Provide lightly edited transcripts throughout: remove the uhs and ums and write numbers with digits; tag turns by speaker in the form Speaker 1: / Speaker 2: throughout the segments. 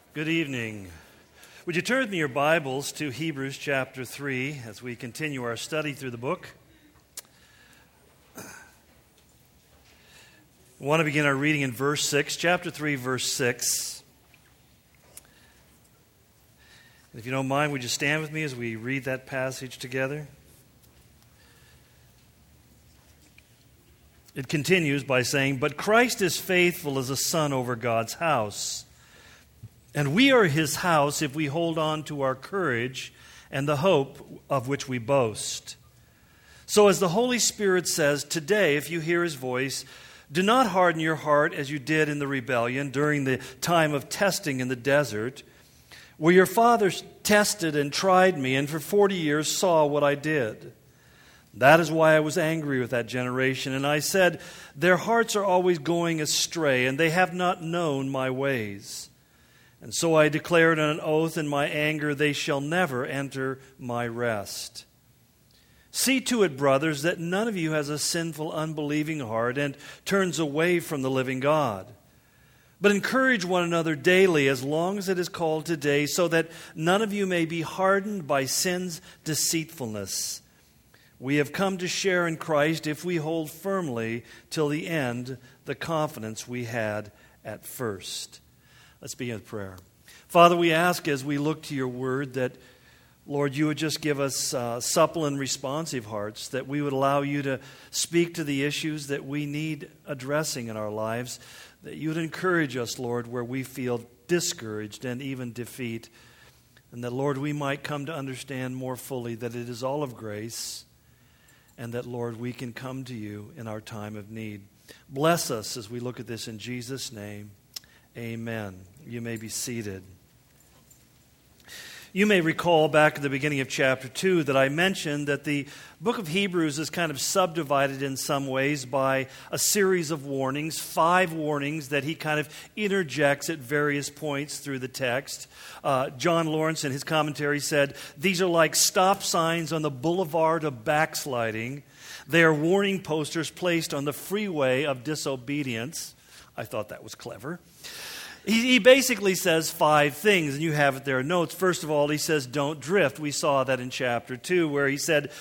Speaker 1: Good evening. Would you turn with me your Bibles to Hebrews chapter 3 as we continue our study through the book? I want to begin our reading in verse 6, chapter 3, verse 6. And if you don't mind, would you stand with me as we read that passage together? It continues by saying, "But Christ is faithful as a son over God's house. And we are his house if we hold on to our courage and the hope of which we boast. So as the Holy Spirit says, today, if you hear his voice, do not harden your heart as you did in the rebellion during the time of testing in the desert, where your fathers tested and tried me, and for 40 years saw what I did. That is why I was angry with that generation, and I said, their hearts are always going astray, and they have not known my ways. And so I declared on an oath in my anger, they shall never enter my rest. See to it, brothers, that none of you has a sinful, unbelieving heart and turns away from the living God. But encourage one another daily, as long as it is called today, so that none of you may be hardened by sin's deceitfulness. We have come to share in Christ if we hold firmly till the end the confidence we had at first." Let's begin with prayer. Father, we ask as we look to your word that, Lord, you would just give us supple and responsive hearts, that we would allow you to speak to the issues that we need addressing in our lives, that you would encourage us, Lord, where we feel discouraged and even defeat, and that, Lord, we might come to understand more fully that it is all of grace, and that, Lord, we can come to you in our time of need. Bless us as we look at this in Jesus' name. Amen. You may be seated. You may recall back at the beginning of chapter 2 that I mentioned that the book of Hebrews is kind of subdivided in some ways by a series of warnings, 5 warnings that he kind of interjects at various points through the text. John Lawrence in his commentary said, these are like stop signs on the boulevard of backsliding. They are warning posters placed on the freeway of disobedience. I thought that was clever. He basically says 5 things, and you have it there in notes. First of all, he says, don't drift. We saw that in chapter 2, where he said,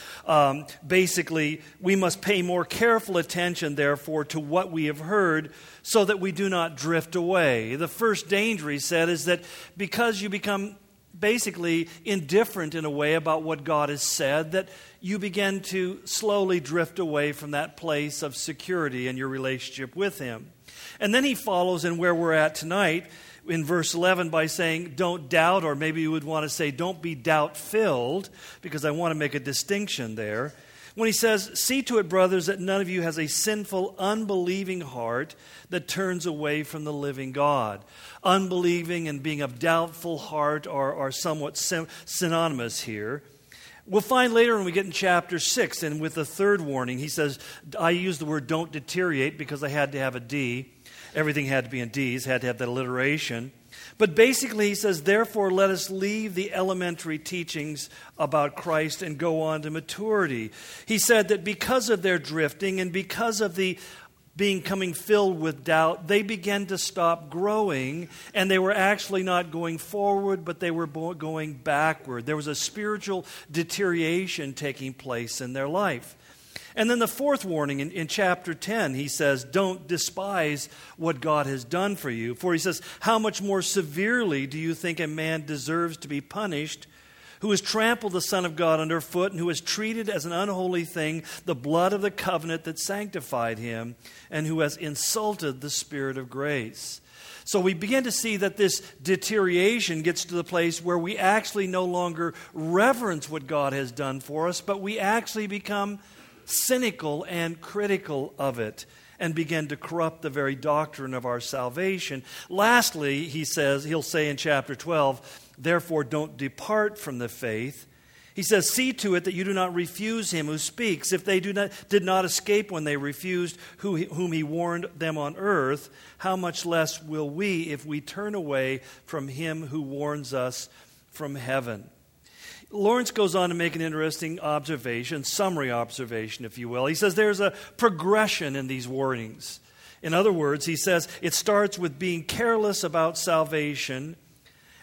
Speaker 1: basically, we must pay more careful attention, therefore, to what we have heard, so that we do not drift away. The first danger, he said, is that because you become basically indifferent in a way about what God has said, that you begin to slowly drift away from that place of security in your relationship with him. And then he follows in where we're at tonight in verse 11 by saying, don't doubt, or maybe you would want to say, don't be doubt-filled, because I want to make a distinction there. When he says, see to it, brothers, that none of you has a sinful, unbelieving heart that turns away from the living God. Unbelieving and being of doubtful heart are somewhat synonymous here. We'll find later when we get in chapter 6, and with the third warning, he says, I use the word don't deteriorate because I had to have a D. Everything had to be in D's, had to have that alliteration. But basically he says, therefore let us leave the elementary teachings about Christ and go on to maturity. He said that because of their drifting and because of the becoming filled with doubt, they began to stop growing, and they were actually not going forward, but they were going backward. There was a spiritual deterioration taking place in their life. And then the fourth warning in chapter 10, he says, don't despise what God has done for you. For he says, how much more severely do you think a man deserves to be punished who has trampled the Son of God underfoot and who has treated as an unholy thing the blood of the covenant that sanctified him, and who has insulted the Spirit of grace? So we begin to see that this deterioration gets to the place where we actually no longer reverence what God has done for us, but we actually become cynical and critical of it and begin to corrupt the very doctrine of our salvation. Lastly, he'll say in chapter 12, therefore don't depart from the faith. He says, see to it that you do not refuse him who speaks. If they did not escape when they refused whom he warned them on earth, how much less will we if we turn away from him who warns us from heaven? Lawrence goes on to make an interesting observation, summary observation, if you will. He says there's a progression in these warnings. In other words, he says it starts with being careless about salvation,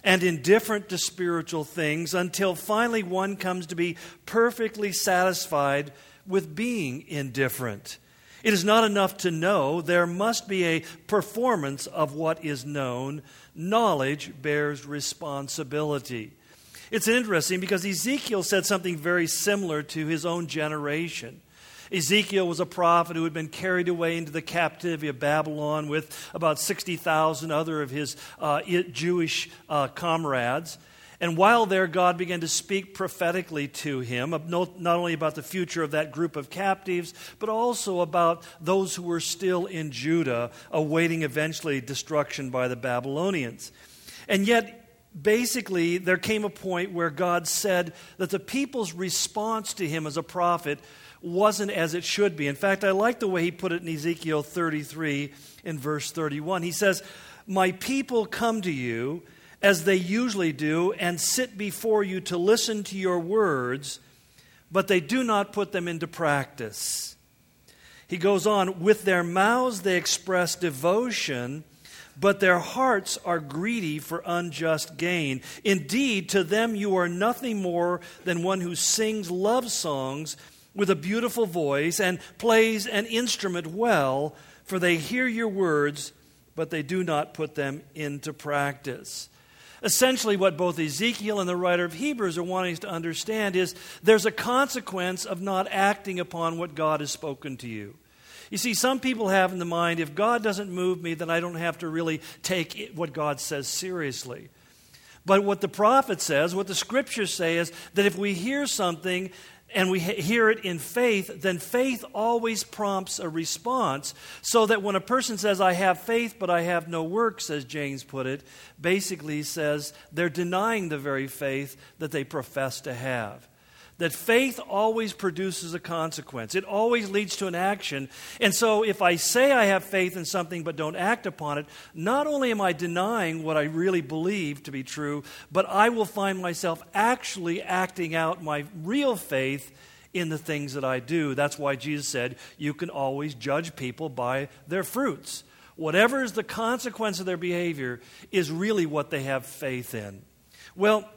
Speaker 1: and indifferent to spiritual things until finally one comes to be perfectly satisfied with being indifferent. It is not enough to know. There must be a performance of what is known. Knowledge bears responsibility. It's interesting because Ezekiel said something very similar to his own generation. Ezekiel was a prophet who had been carried away into the captivity of Babylon with about 60,000 other of his Jewish comrades. And while there, God began to speak prophetically to him, not only about the future of that group of captives, but also about those who were still in Judah, awaiting eventually destruction by the Babylonians. And yet, basically, there came a point where God said that the people's response to him as a prophet wasn't as it should be. In fact, I like the way he put it in Ezekiel 33 in verse 31. He says, "My people come to you as they usually do and sit before you to listen to your words, but they do not put them into practice." He goes on, "With their mouths they express devotion, but their hearts are greedy for unjust gain. Indeed, to them you are nothing more than one who sings love songs with a beautiful voice and plays an instrument well, for they hear your words, but they do not put them into practice." Essentially, what both Ezekiel and the writer of Hebrews are wanting us to understand is there's a consequence of not acting upon what God has spoken to you. You see, some people have in the mind, if God doesn't move me, then I don't have to really take what God says seriously. But what the prophet says, what the scriptures say is that if we hear something and we hear it in faith, then faith always prompts a response. So that when a person says, "I have faith, but I have no works," as James put it, basically says they're denying the very faith that they profess to have. That faith always produces a consequence. It always leads to an action. And so if I say I have faith in something but don't act upon it, not only am I denying what I really believe to be true, but I will find myself actually acting out my real faith in the things that I do. That's why Jesus said, you can always judge people by their fruits. Whatever is the consequence of their behavior is really what they have faith in. Well,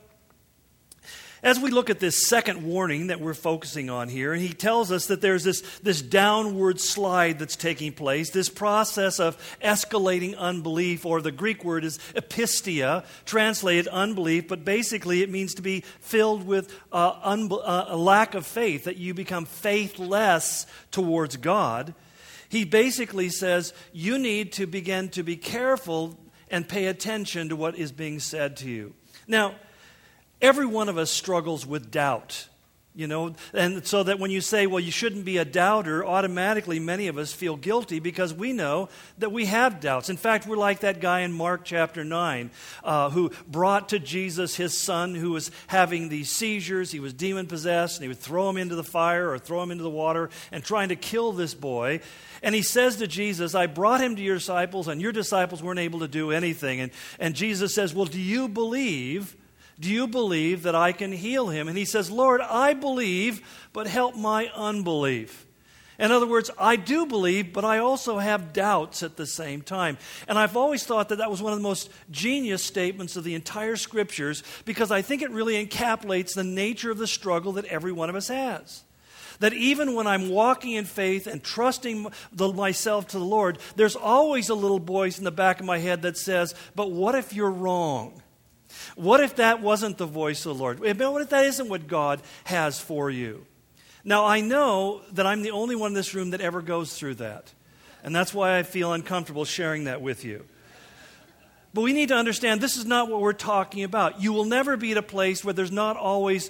Speaker 1: as we look at this second warning that we're focusing on here, and he tells us that there's this downward slide that's taking place, this process of escalating unbelief, or the Greek word is epistia, translated unbelief, but basically it means to be filled with a lack of faith, that you become faithless towards God. He basically says you need to begin to be careful and pay attention to what is being said to you. Now, every one of us struggles with doubt, and so that when you say, well, you shouldn't be a doubter, automatically many of us feel guilty because we know that we have doubts. In fact, we're like that guy in Mark chapter 9 who brought to Jesus his son who was having these seizures. He was demon-possessed, and he would throw him into the fire or throw him into the water and trying to kill this boy. And he says to Jesus, "I brought him to your disciples, and your disciples weren't able to do anything." And Jesus says, "Well, do you believe that I can heal him?" And he says, "Lord, I believe, but help my unbelief." In other words, I do believe, but I also have doubts at the same time. And I've always thought that was one of the most genius statements of the entire Scriptures, because I think it really encapsulates the nature of the struggle that every one of us has. That even when I'm walking in faith and trusting myself to the Lord, there's always a little voice in the back of my head that says, but what if you're wrong? What if that wasn't the voice of the Lord? What if that isn't what God has for you? Now, I know that I'm the only one in this room that ever goes through that. And that's why I feel uncomfortable sharing that with you. But we need to understand this is not what we're talking about. You will never be at a place where there's not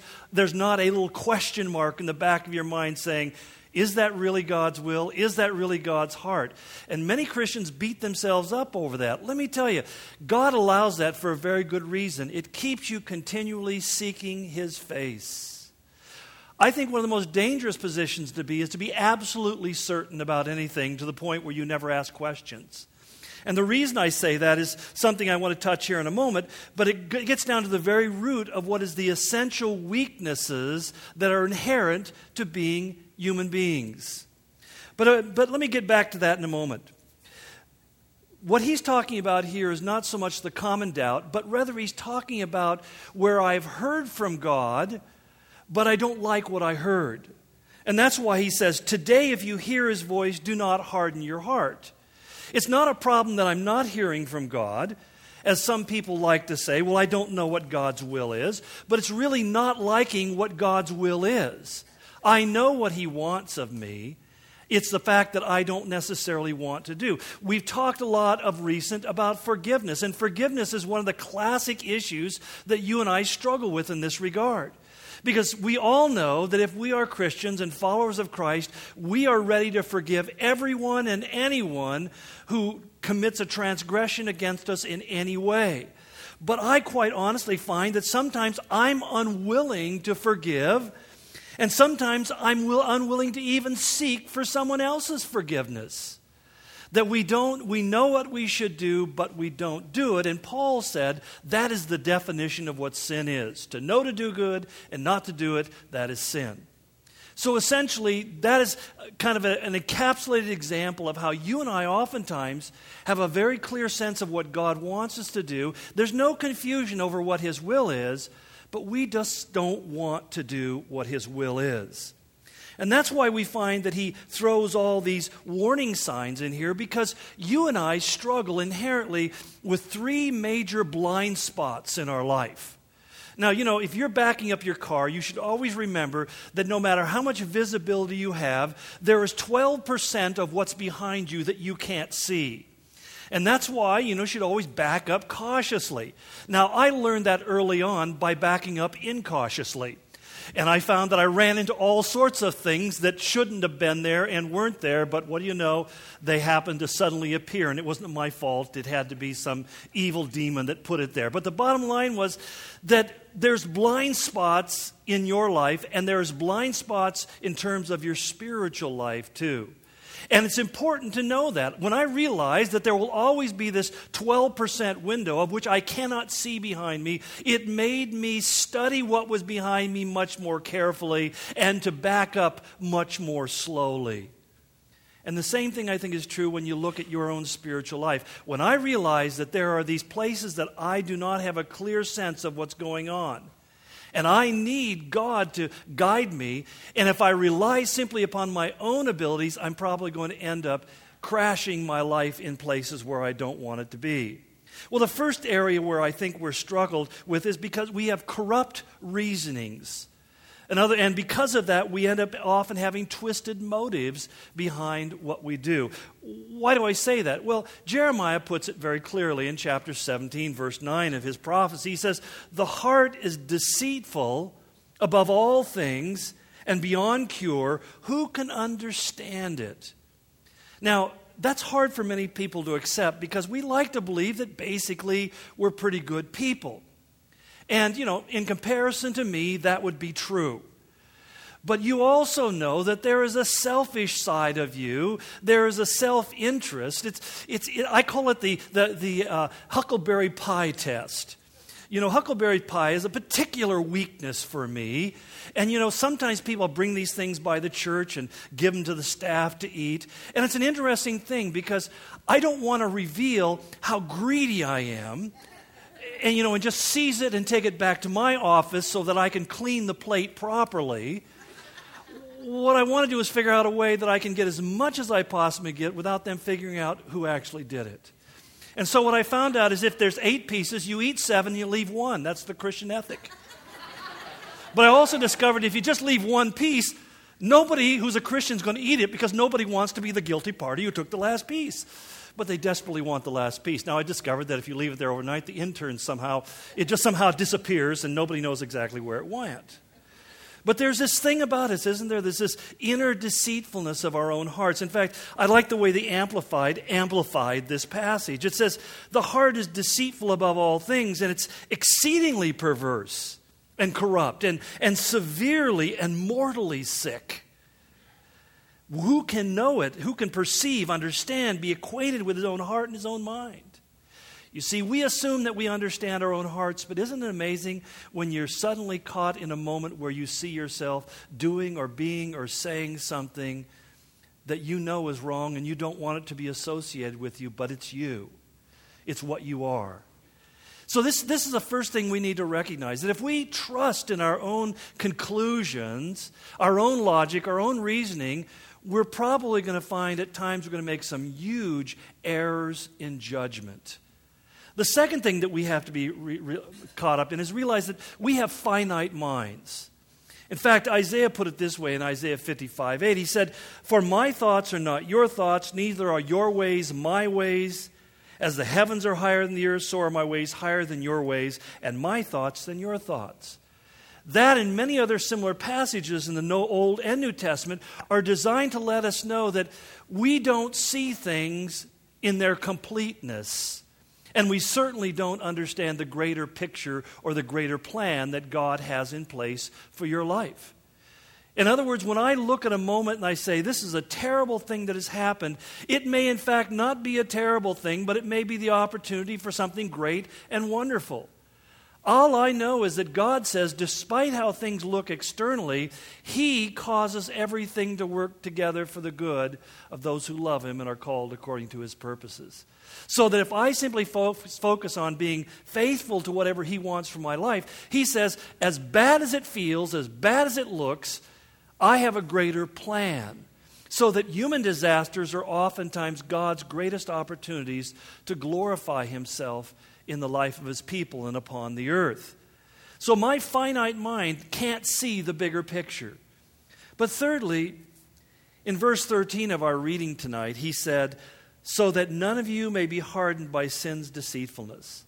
Speaker 1: a little question mark in the back of your mind saying, is that really God's will? Is that really God's heart? And many Christians beat themselves up over that. Let me tell you, God allows that for a very good reason. It keeps you continually seeking His face. I think one of the most dangerous positions to be is to be absolutely certain about anything to the point where you never ask questions. And the reason I say that is something I want to touch here in a moment, but it gets down to the very root of what is the essential weaknesses that are inherent to being human beings. But let me get back to that in a moment. what he's talking about here is not so much the common doubt, but rather he's talking about where I've heard from God, but I don't like what I heard. And that's why he says, today if you hear his voice, do not harden your heart. It's not a problem that I'm not hearing from God, as some people like to say, well, I don't know what God's will is, but it's really not liking what God's will is. I know what he wants of me. It's the fact that I don't necessarily want to do. We've talked a lot of recent about forgiveness, and forgiveness is one of the classic issues that you and I struggle with in this regard. Because we all know that if we are Christians and followers of Christ, we are ready to forgive everyone and anyone who commits a transgression against us in any way. But I quite honestly find that sometimes I'm unwilling to forgive, and sometimes I'm unwilling to even seek for someone else's forgiveness. That we know what we should do, but we don't do it. And Paul said that is the definition of what sin is. To know to do good and not to do it, that is sin. So essentially, that is kind of an encapsulated example of how you and I oftentimes have a very clear sense of what God wants us to do. There's no confusion over what his will is, but we just don't want to do what his will is. And that's why we find that he throws all these warning signs in here, because you and I struggle inherently with three major blind spots in our life. Now, if you're backing up your car, you should always remember that no matter how much visibility you have, there is 12% of what's behind you that you can't see. And that's why, you should always back up cautiously. Now, I learned that early on by backing up incautiously. And I found that I ran into all sorts of things that shouldn't have been there and weren't there, but what do you know? They happened to suddenly appear, and it wasn't my fault. It had to be some evil demon that put it there. But the bottom line was that there's blind spots in your life, and there's blind spots in terms of your spiritual life too. And it's important to know that. When I realized that there will always be this 12% window of which I cannot see behind me, it made me study what was behind me much more carefully and to back up much more slowly. And the same thing I think is true when you look at your own spiritual life. When I realize that there are these places that I do not have a clear sense of what's going on, and I need God to guide me. And if I rely simply upon my own abilities, I'm probably going to end up crashing my life in places where I don't want it to be. Well, the first area where I think we're struggled with is because we have corrupt reasonings. And because of that, we end up often having twisted motives behind what we do. Why do I say that? Well, Jeremiah puts it very clearly in chapter 17, verse 9 of his prophecy. He says, "The heart is deceitful above all things and beyond cure. Who can understand it?" Now, that's hard for many people to accept because we like to believe that basically we're pretty good people. And, in comparison to me, that would be true. But you also know that there is a selfish side of you. There is a self-interest. I call it the Huckleberry Pie test. Huckleberry Pie is a particular weakness for me. And, sometimes people bring these things by the church and give them to the staff to eat. And it's an interesting thing because I don't want to reveal how greedy I am. And just seize it and take it back to my office so that I can clean the plate properly. What I want to do is figure out a way that I can get as much as I possibly get without them figuring out who actually did it. And so what I found out is if there's 8 pieces, you eat 7, you leave 1. That's the Christian ethic. But I also discovered if you just leave 1 piece, nobody who's a Christian is going to eat it because nobody wants to be the guilty party who took the last piece. But they desperately want the last piece. Now, I discovered that if you leave it there overnight, the intern somehow disappears and nobody knows exactly where it went. But there's this thing about us, isn't there? There's this inner deceitfulness of our own hearts. In fact, I like the way the amplified this passage. It says, "The heart is deceitful above all things, and it's exceedingly perverse and corrupt and severely and mortally sick. Who can know it? Who can perceive, understand, be acquainted with his own heart and his own mind?" You see, we assume that we understand our own hearts, but isn't it amazing when you're suddenly caught in a moment where you see yourself doing or being or saying something that you know is wrong and you don't want it to be associated with you, but it's you. It's what you are. So this is the first thing we need to recognize, that if we trust in our own conclusions, our own logic, our own reasoning, we're probably going to find at times we're going to make some huge errors in judgment. The second thing that we have to be caught up in is realize that we have finite minds. In fact, Isaiah put it this way in Isaiah 55:8. He said, "For my thoughts are not your thoughts, neither are your ways my ways. As the heavens are higher than the earth, so are my ways higher than your ways, and my thoughts than your thoughts." That and many other similar passages in the Old and New Testament are designed to let us know that we don't see things in their completeness. And we certainly don't understand the greater picture or the greater plan that God has in place for your life. In other words, when I look at a moment and I say, this is a terrible thing that has happened, it may in fact not be a terrible thing, but it may be the opportunity for something great and wonderful. All I know is that God says, despite how things look externally, He causes everything to work together for the good of those who love Him and are called according to His purposes. So that if I simply focus on being faithful to whatever He wants for my life, He says, as bad as it feels, as bad as it looks, I have a greater plan. So that human disasters are oftentimes God's greatest opportunities to glorify Himself in the life of His people and upon the earth. So my finite mind can't see the bigger picture. But thirdly, in verse 13 of our reading tonight, he said, "So that none of you may be hardened by sin's deceitfulness."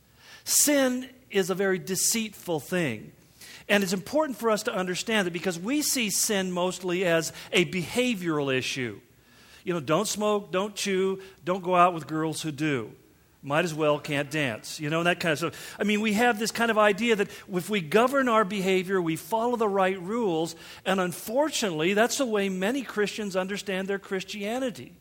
Speaker 1: Sin is a very deceitful thing. And it's important for us to understand it because we see sin mostly as a behavioral issue. You know, don't smoke, don't chew, don't go out with girls who do. Might as well can't dance, that kind of stuff. I mean, we have this kind of idea that if we govern our behavior, we follow the right rules, and unfortunately, that's the way many Christians understand their Christianity.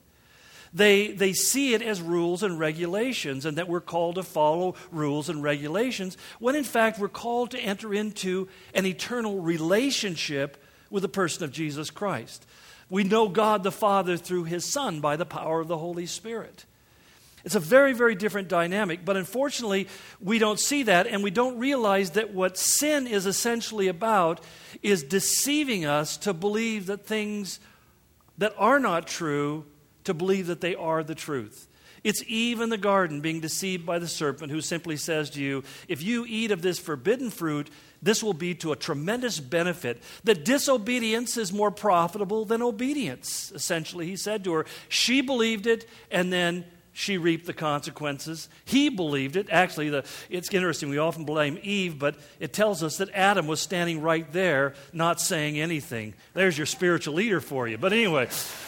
Speaker 1: They see it as rules and regulations, and that we're called to follow rules and regulations, when in fact we're called to enter into an eternal relationship with the person of Jesus Christ. We know God the Father through His Son by the power of the Holy Spirit. It's a very, very different dynamic, but unfortunately, we don't see that, and we don't realize that what sin is essentially about is deceiving us to believe that things that are not true, to believe that they are the truth. It's Eve in the garden being deceived by the serpent who simply says to you, if you eat of this forbidden fruit, this will be to a tremendous benefit. That disobedience is more profitable than obedience, essentially, he said to her. She believed it, and then she reaped the consequences. He believed it. Actually, it's interesting. We often blame Eve, but it tells us that Adam was standing right there, not saying anything. There's your spiritual leader for you. But anyway,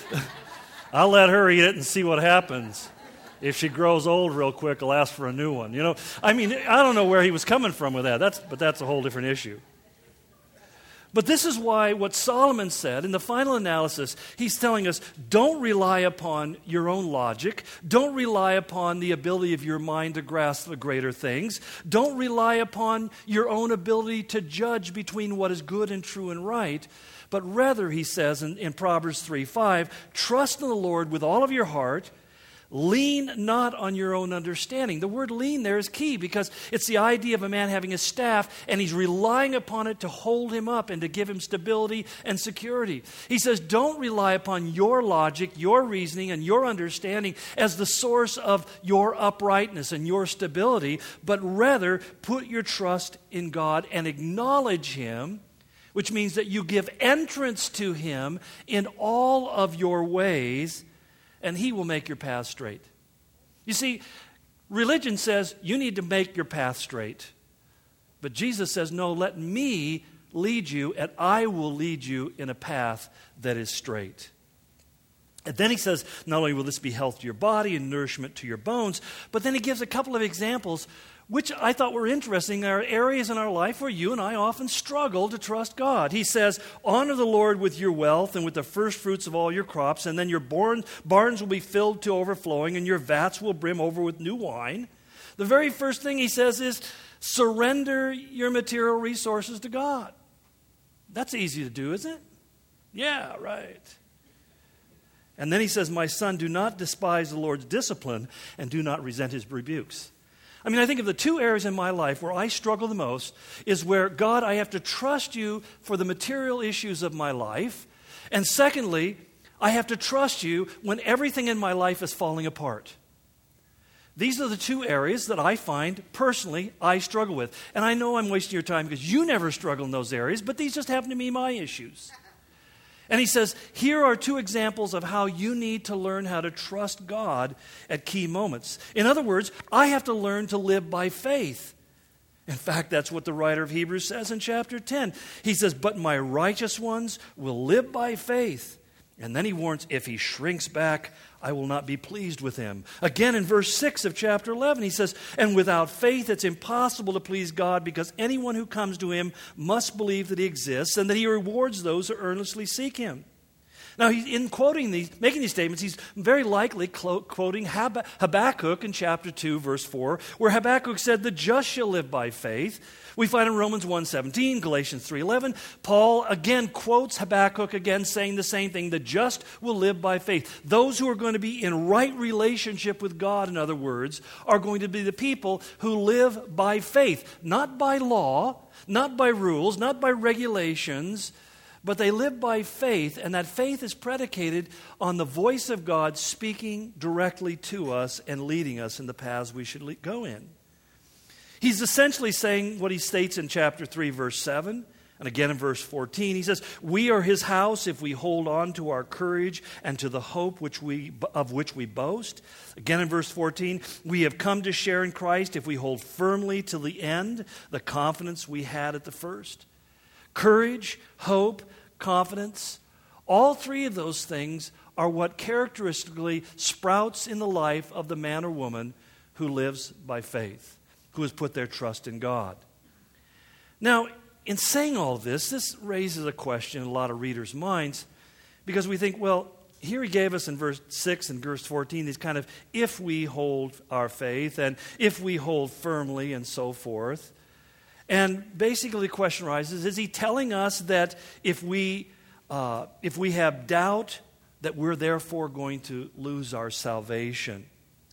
Speaker 1: I'll let her eat it and see what happens. If she grows old real quick, I'll ask for a new one. I mean, I don't know where he was coming from with that. But that's a whole different issue. But this is why what Solomon said in the final analysis, he's telling us, don't rely upon your own logic. Don't rely upon the ability of your mind to grasp the greater things. Don't rely upon your own ability to judge between what is good and true and right. But rather, he says in Proverbs 3:5, trust in the Lord with all of your heart. Lean not on your own understanding. The word lean there is key because it's the idea of a man having a staff and he's relying upon it to hold him up and to give him stability and security. He says, don't rely upon your logic, your reasoning, and your understanding as the source of your uprightness and your stability, but rather put your trust in God and acknowledge Him, which means that you give entrance to Him in all of your ways, and He will make your path straight. You see, religion says you need to make your path straight. But Jesus says, no, let me lead you, and I will lead you in a path that is straight. And then he says, not only will this be health to your body and nourishment to your bones, but then he gives a couple of examples which I thought were interesting. There are areas in our life where you and I often struggle to trust God. He says, honor the Lord with your wealth and with the first fruits of all your crops, and then your barns will be filled to overflowing, and your vats will brim over with new wine. The very first thing he says is, surrender your material resources to God. That's easy to do, isn't it? Yeah, right. And then he says, my son, do not despise the Lord's discipline and do not resent his rebukes. I mean, I think of the two areas in my life where I struggle the most is where, God, I have to trust you for the material issues of my life. And secondly, I have to trust you when everything in my life is falling apart. These are the two areas that I find, personally, I struggle with. And I know I'm wasting your time because you never struggle in those areas, but these just happen to be my issues. And he says, here are two examples of how you need to learn how to trust God at key moments. In other words, I have to learn to live by faith. In fact, that's what the writer of Hebrews says in chapter 10. He says, but my righteous ones will live by faith. And then he warns, if he shrinks back, I will not be pleased with him. Again, in verse 6 of chapter 11, he says, and without faith it's impossible to please God, because anyone who comes to him must believe that he exists and that he rewards those who earnestly seek him. Now, in making these statements, he's very likely quoting Habakkuk in chapter 2, verse 4, where Habakkuk said, the just shall live by faith. We find in Romans 1:17, Galatians 3:11, Paul again quotes Habakkuk again saying the same thing, the just will live by faith. Those who are going to be in right relationship with God, in other words, are going to be the people who live by faith, not by law, not by rules, not by regulations, but they live by faith, and that faith is predicated on the voice of God speaking directly to us and leading us in the paths we should go in. He's essentially saying what he states in chapter 3, verse 7, and again in verse 14. He says, we are his house if we hold on to our courage and to the hope of which we boast. Again in verse 14, we have come to share in Christ if we hold firmly to the end the confidence we had at the first. Courage, hope, confidence, all three of those things are what characteristically sprouts in the life of the man or woman who lives by faith, who has put their trust in God. Now, in saying all of this raises a question in a lot of readers' minds, because we think, well, here he gave us in verse 6 and verse 14 these kind of if we hold our faith and if we hold firmly and so forth. And basically the question arises, is he telling us that if we have doubt, that we're therefore going to lose our salvation?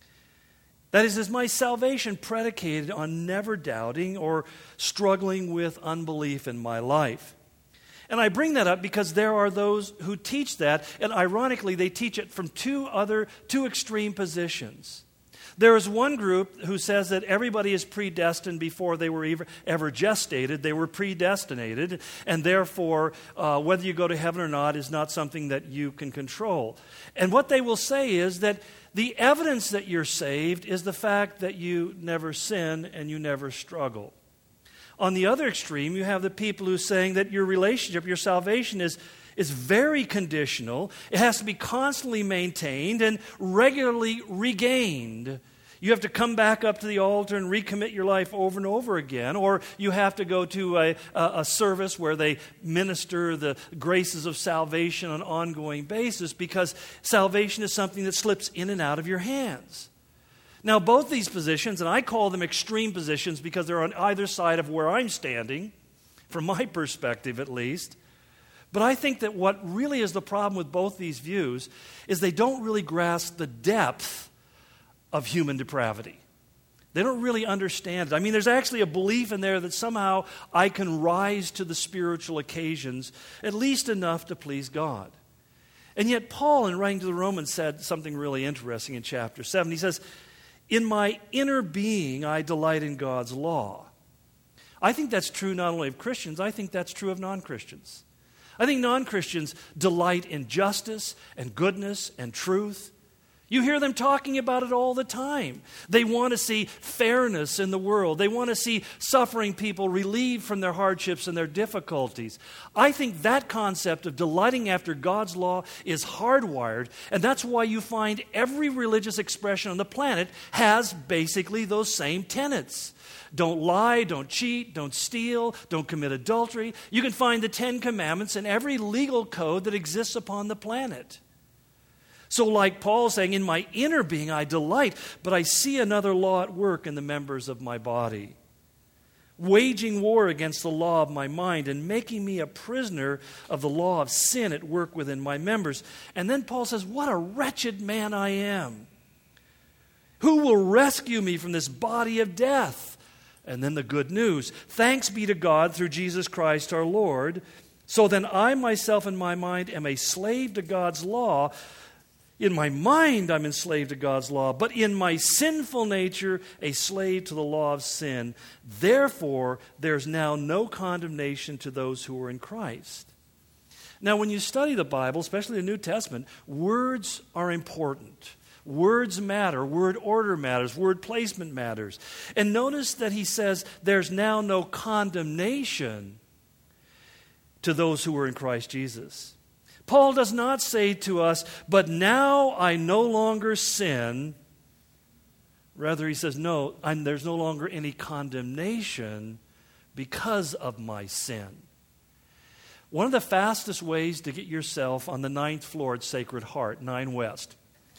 Speaker 1: That is my salvation predicated on never doubting or struggling with unbelief in my life? And I bring that up because there are those who teach that, and ironically they teach it from two extreme positions. There is one group who says that everybody is predestined before they were ever gestated. They were predestinated, and therefore whether you go to heaven or not is not something that you can control. And what they will say is that the evidence that you're saved is the fact that you never sin and you never struggle. On the other extreme, you have the people who are saying that your relationship, your salvation is very conditional. It has to be constantly maintained and regularly regained. You have to come back up to the altar and recommit your life over and over again, or you have to go to a service where they minister the graces of salvation on an ongoing basis, because salvation is something that slips in and out of your hands. Now, both these positions, and I call them extreme positions because they're on either side of where I'm standing, from my perspective at least. But I think that what really is the problem with both these views is they don't really grasp the depth of human depravity. They don't really understand it. I mean, there's actually a belief in there that somehow I can rise to the spiritual occasions, at least enough to please God. And yet Paul, in writing to the Romans, said something really interesting in chapter 7. He says, in my inner being I delight in God's law. I think that's true not only of Christians, I think that's true of non-Christians. I think non-Christians delight in justice and goodness and truth. You hear them talking about it all the time. They want to see fairness in the world. They want to see suffering people relieved from their hardships and their difficulties. I think that concept of delighting after God's law is hardwired, and that's why you find every religious expression on the planet has basically those same tenets. Don't lie, don't cheat, don't steal, don't commit adultery. You can find the 10 Commandments in every legal code that exists upon the planet. So like Paul saying, in my inner being I delight, but I see another law at work in the members of my body. waging war against the law of my mind and making me a prisoner of the law of sin at work within my members. And then Paul says, what a wretched man I am. Who will rescue me from this body of death? And then the good news. Thanks be to God through Jesus Christ our Lord. So then I myself in my mind am a slave to God's law. In my mind I'm enslaved to God's law, but in my sinful nature a slave to the law of sin. Therefore, there's now no condemnation to those who are in Christ. Now, when you study the Bible, especially the New Testament, words are important. Words matter. Word order matters. Word placement matters. And notice that he says there's now no condemnation to those who are in Christ Jesus. Paul does not say to us, but now I no longer sin. Rather, he says, no, there's no longer any condemnation because of my sin. One of the fastest ways to get yourself on the 9th floor at Sacred Heart, 9 West,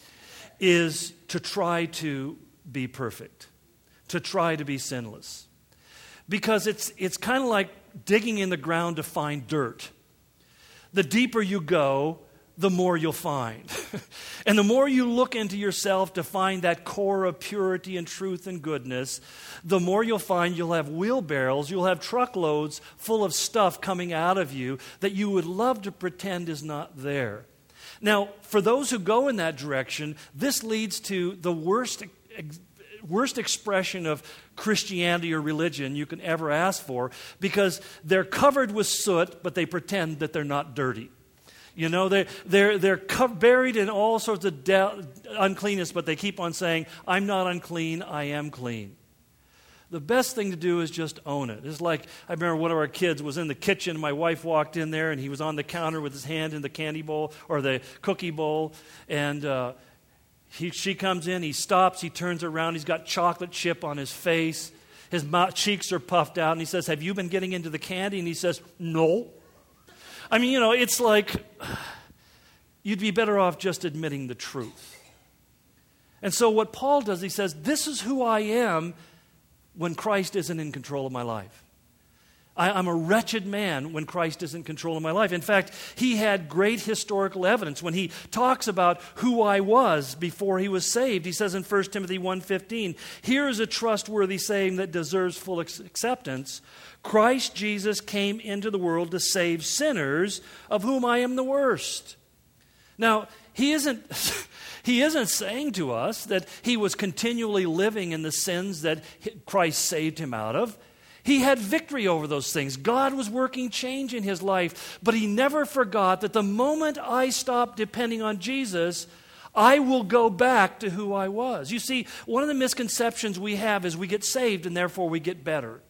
Speaker 1: is to try to be perfect, to try to be sinless. Because it's kind of like digging in the ground to find dirt. The deeper you go, the more you'll find. And the more you look into yourself to find that core of purity and truth and goodness, the more you'll find you'll have wheelbarrows, you'll have truckloads full of stuff coming out of you that you would love to pretend is not there. Now, for those who go in that direction, this leads to the worst expression of Christianity or religion you can ever ask for, because they're covered with soot, but they pretend that they're not dirty. You know, they're buried in all sorts of uncleanness, but they keep on saying, I'm not unclean, I am clean. The best thing to do is just own it. It's like, I remember one of our kids was in the kitchen, and my wife walked in there, and he was on the counter with his hand in the candy bowl, or the cookie bowl, and she comes in, he stops, he turns around, he's got chocolate chip on his face, his cheeks are puffed out, and he says, have you been getting into the candy? And he says, no. I mean, you know, it's like, you'd be better off just admitting the truth. And so what Paul does, he says, this is who I am when Christ isn't in control of my life. I'm a wretched man when Christ is in control of my life. In fact, he had great historical evidence when he talks about who I was before he was saved. He says in 1 Timothy 1:15, here is a trustworthy saying that deserves full acceptance. Christ Jesus came into the world to save sinners, of whom I am the worst. Now, he isn't saying to us that he was continually living in the sins that Christ saved him out of. He had victory over those things. God was working change in his life, but he never forgot that the moment I stop depending on Jesus, I will go back to who I was. You see, one of the misconceptions we have is we get saved and therefore we get better.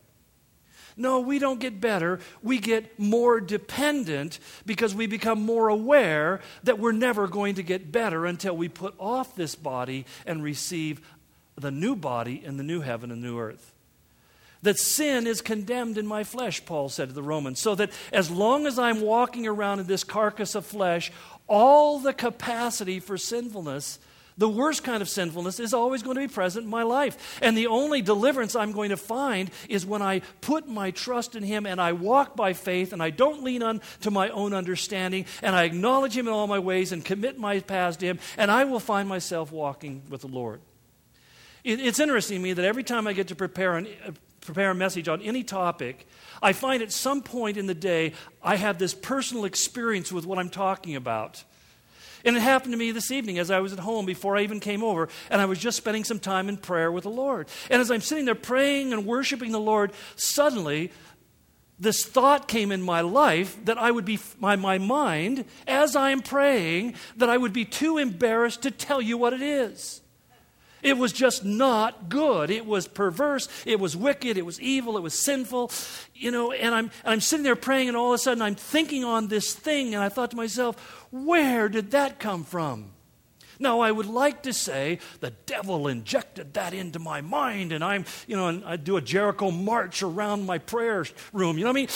Speaker 1: No, we don't get better. We get more dependent because we become more aware that we're never going to get better until we put off this body and receive the new body in the new heaven and new earth. That sin is condemned in my flesh, Paul said to the Romans, so that as long as I'm walking around in this carcass of flesh, all the capacity for sinfulness, the worst kind of sinfulness, is always going to be present in my life. And the only deliverance I'm going to find is when I put my trust in him and I walk by faith and I don't lean on to my own understanding and I acknowledge him in all my ways and commit my past to him, and I will find myself walking with the Lord. It's interesting to me that every time I get to prepare a message on any topic, I find at some point in the day I have this personal experience with what I'm talking about. And it happened to me this evening as I was at home before I even came over, and I was just spending some time in prayer with the Lord. And as I'm sitting there praying and worshiping the Lord, suddenly this thought came in my life that I would be, my mind, as I'm praying, that I would be too embarrassed to tell you what it is. It was just not good. It was perverse. It was wicked. It was evil. It was sinful. You know, and I'm sitting there praying, and all of a sudden I'm thinking on this thing, and I thought to myself, where did that come from? Now, I would like to say the devil injected that into my mind, and and I do a Jericho march around my prayer room. You know what I mean?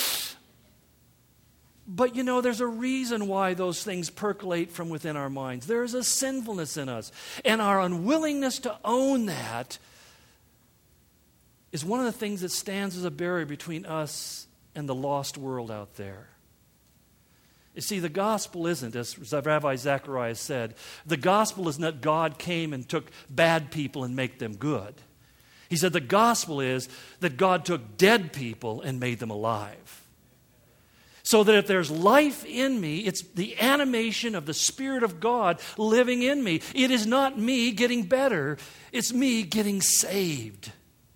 Speaker 1: But there's a reason why those things percolate from within our minds. There is a sinfulness in us. And our unwillingness to own that is one of the things that stands as a barrier between us and the lost world out there. You see, the gospel isn't, as Rabbi Zacharias said, the gospel is not God came and took bad people and made them good. He said the gospel is that God took dead people and made them alive. So that if there's life in me, it's the animation of the Spirit of God living in me. It is not me getting better, it's me getting saved.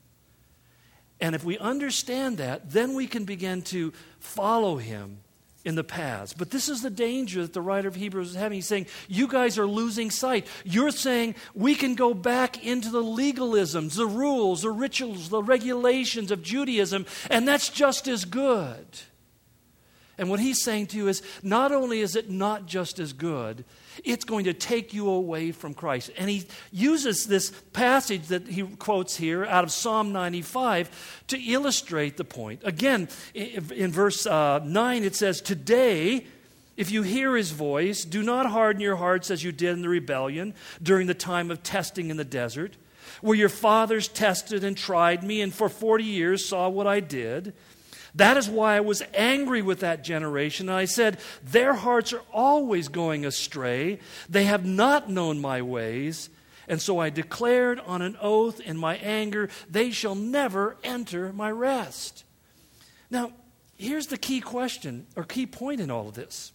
Speaker 1: And if we understand that, then we can begin to follow Him in the paths. But this is the danger that the writer of Hebrews is having. He's saying, you guys are losing sight. You're saying we can go back into the legalisms, the rules, the rituals, the regulations of Judaism, and that's just as good. And what he's saying to you is, not only is it not just as good, it's going to take you away from Christ. And he uses this passage that he quotes here out of Psalm 95 to illustrate the point. Again, in verse 9 it says, today, if you hear his voice, do not harden your hearts as you did in the rebellion during the time of testing in the desert, where your fathers tested and tried me and for 40 years saw what I did. That is why I was angry with that generation. And I said, their hearts are always going astray. They have not known my ways. And so I declared on an oath in my anger, they shall never enter my rest. Now, here's the key question or key point in all of this.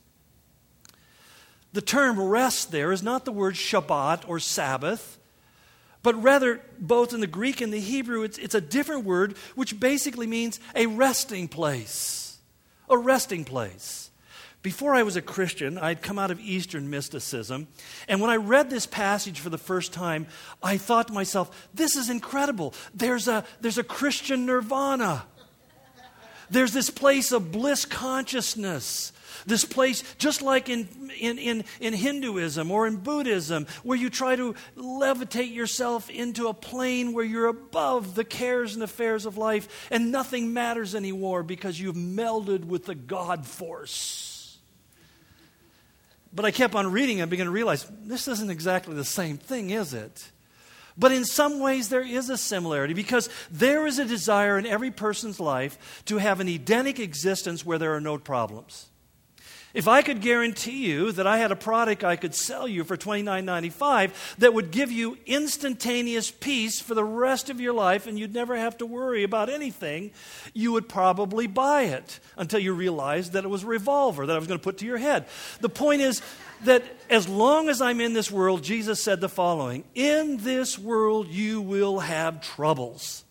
Speaker 1: The term rest there is not the word Shabbat or Sabbath, but rather, both in the Greek and the Hebrew, it's a different word which basically means a resting place. A resting place. Before I was a Christian, I'd come out of Eastern mysticism, and when I read this passage for the first time, I thought to myself, this is incredible. There's a Christian nirvana. There's this place of bliss consciousness. This place, just like in Hinduism or in Buddhism, where you try to levitate yourself into a plane where you're above the cares and affairs of life and nothing matters anymore because you've melded with the God force. But I kept on reading and began to realize this isn't exactly the same thing, is it? But in some ways there is a similarity because there is a desire in every person's life to have an Edenic existence where there are no problems. If I could guarantee you that I had a product I could sell you for $29.95 that would give you instantaneous peace for the rest of your life and you'd never have to worry about anything, you would probably buy it until you realized that it was a revolver that I was going to put to your head. The point is that as long as I'm in this world, Jesus said the following, in this world you will have troubles.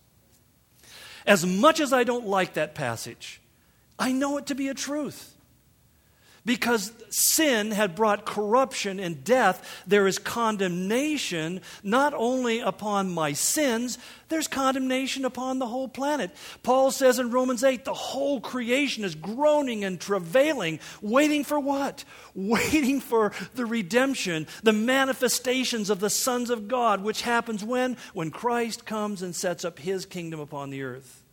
Speaker 1: As much as I don't like that passage, I know it to be a truth. Because sin had brought corruption and death, there is condemnation not only upon my sins, there's condemnation upon the whole planet. Paul says in Romans 8, the whole creation is groaning and travailing, waiting for what? Waiting for the redemption, the manifestations of the sons of God, which happens when? When Christ comes and sets up His kingdom upon the earth.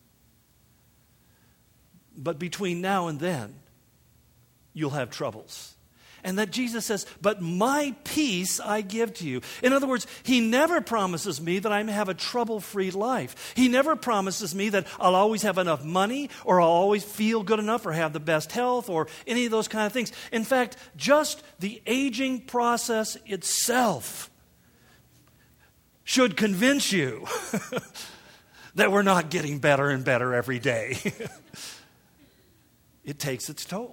Speaker 1: But between now and then, you'll have troubles. And that Jesus says, but my peace I give to you. In other words, He never promises me that I may have a trouble-free life. He never promises me that I'll always have enough money or I'll always feel good enough or have the best health or any of those kind of things. In fact, just the aging process itself should convince you that we're not getting better and better every day. It takes its toll.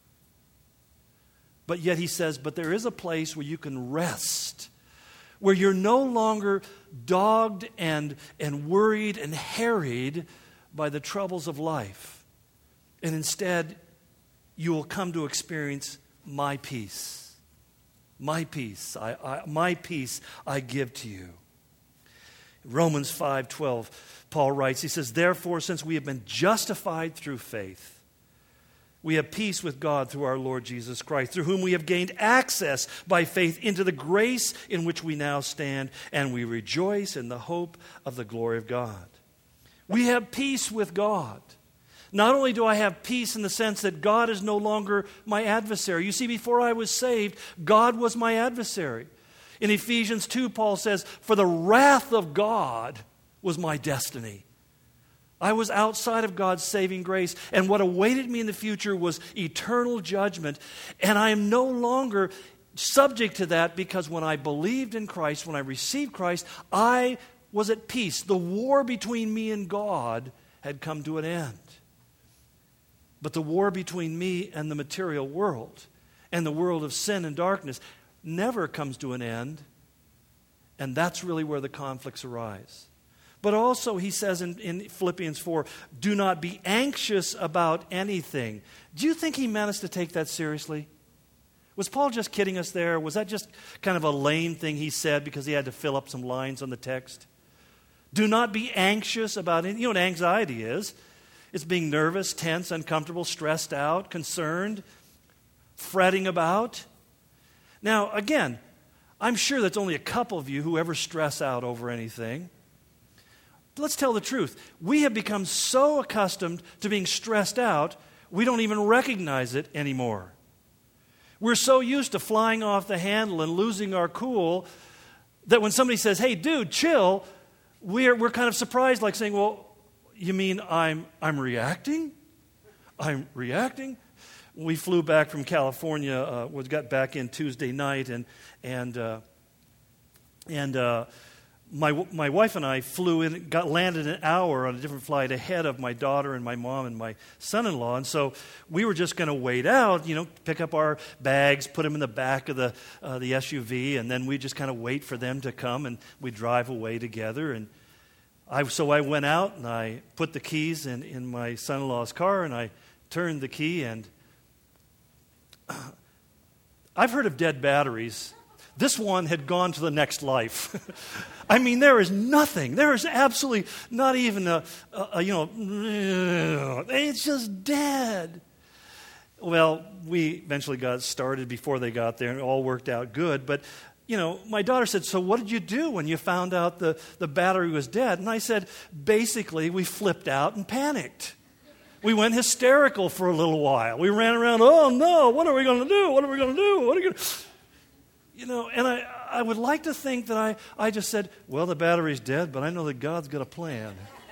Speaker 1: But yet he says, but there is a place where you can rest, where you're no longer dogged and worried and harried by the troubles of life. And instead, you will come to experience my peace. My peace. My peace I give to you. Romans 5:12, Paul writes, he says, therefore, since we have been justified through faith, we have peace with God through our Lord Jesus Christ, through whom we have gained access by faith into the grace in which we now stand, and we rejoice in the hope of the glory of God. We have peace with God. Not only do I have peace in the sense that God is no longer my adversary. You see, before I was saved, God was my adversary. In Ephesians 2, Paul says, for the wrath of God was my destiny. I was outside of God's saving grace, and what awaited me in the future was eternal judgment. And I am no longer subject to that, because when I believed in Christ, when I received Christ, I was at peace. The war between me and God had come to an end. But the war between me and the material world and the world of sin and darkness never comes to an end. And that's really where the conflicts arise. But also, he says in Philippians 4, do not be anxious about anything. Do you think he meant us to take that seriously? Was Paul just kidding us there? Was that just kind of a lame thing he said because he had to fill up some lines on the text? Do not be anxious about anything. You know what anxiety is? It's being nervous, tense, uncomfortable, stressed out, concerned, fretting about. Now, again, I'm sure that's only a couple of you who ever stress out over anything. Let's tell the truth. We have become so accustomed to being stressed out, we don't even recognize it anymore. We're so used to flying off the handle and losing our cool that when somebody says, hey, dude, chill, we're kind of surprised, like saying, well, you mean I'm reacting? I'm reacting? We flew back from California, got back in Tuesday night, and my wife and I flew in, landed an hour on a different flight ahead of my daughter and my mom and my son-in-law. And so we were just going to wait out, pick up our bags, put them in the back of the SUV, and then we just kind of wait for them to come, and we drive away together. And so I went out and I put the keys in my son-in-law's car, and I turned the key, and I've heard of dead batteries. This one had gone to the next life. I mean, there is nothing. There is absolutely not even it's just dead. Well, we eventually got started before they got there, and it all worked out good. But, my daughter said, so what did you do when you found out the battery was dead? And I said, basically, we flipped out and panicked. We went hysterical for a little while. We ran around, oh, no, what are we going to do? What are we going to do? What are we going to and I would like to think that I just said, well, the battery's dead, but I know that God's got a plan.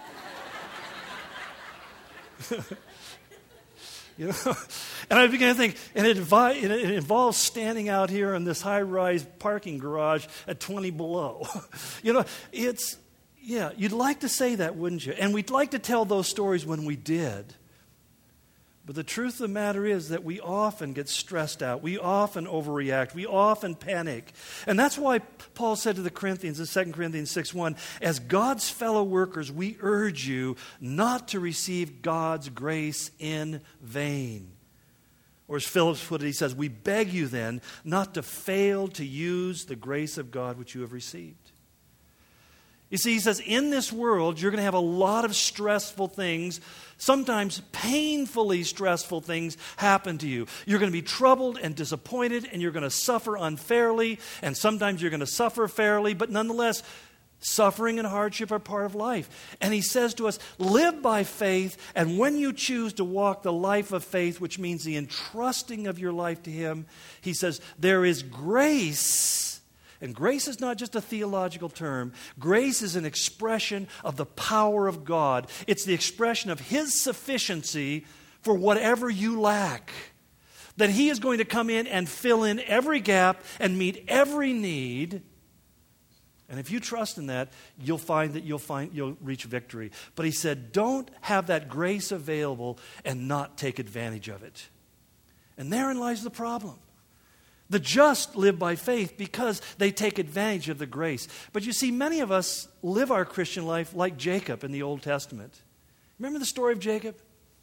Speaker 1: And I began to think, and it involves standing out here in this high-rise parking garage at 20 below. You'd like to say that, wouldn't you? And we'd like to tell those stories when we did. But the truth of the matter is that we often get stressed out. We often overreact. We often panic. And that's why Paul said to the Corinthians in 2 Corinthians 6:1, as God's fellow workers, we urge you not to receive God's grace in vain. Or as Phillips put it, he says, we beg you then not to fail to use the grace of God which you have received. You see, he says, in this world, you're going to have a lot of stressful things, sometimes painfully stressful things happen to you. You're going to be troubled and disappointed, and you're going to suffer unfairly, and sometimes you're going to suffer fairly, but nonetheless, suffering and hardship are part of life. And he says to us, live by faith, and when you choose to walk the life of faith, which means the entrusting of your life to him, he says, there is grace. And grace is not just a theological term. Grace is an expression of the power of God. It's the expression of his sufficiency for whatever you lack. That he is going to come in and fill in every gap and meet every need. And if you trust in that, you'll find that you'll reach victory. But he said, don't have that grace available and not take advantage of it. And therein lies the problem. The just live by faith because they take advantage of the grace. But you see, many of us live our Christian life like Jacob in the Old Testament. Remember the story of Jacob?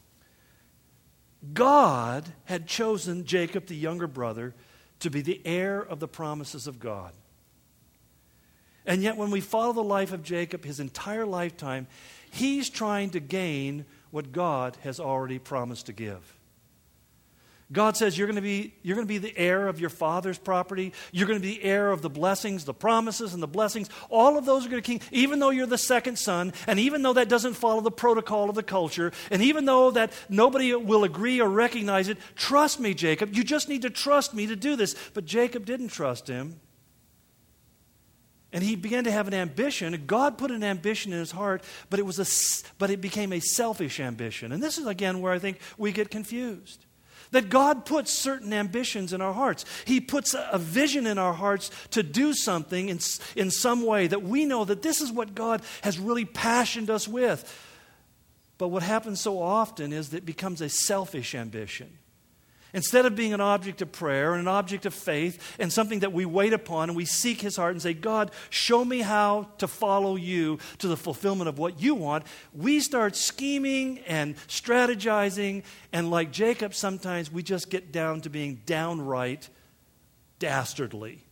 Speaker 1: God had chosen Jacob, the younger brother, to be the heir of the promises of God. And yet when we follow the life of Jacob, his entire lifetime, he's trying to gain what God has already promised to give. God says you're going to be the heir of your father's property. You're going to be the heir of the blessings, the promises and the blessings. All of those are going to king, even though you're the second son, and even though that doesn't follow the protocol of the culture, and even though that nobody will agree or recognize it, trust me, Jacob. You just need to trust me to do this. But Jacob didn't trust him. And he began to have an ambition. God put an ambition in his heart, but it became a selfish ambition. And this is, again, where I think we get confused. That God puts certain ambitions in our hearts. He puts a vision in our hearts to do something in some way that we know that this is what God has really passioned us with. But what happens so often is that it becomes a selfish ambition. Instead of being an object of prayer and an object of faith and something that we wait upon and we seek his heart and say, God, show me how to follow you to the fulfillment of what you want, we start scheming and strategizing, and like Jacob, sometimes we just get down to being downright dastardly.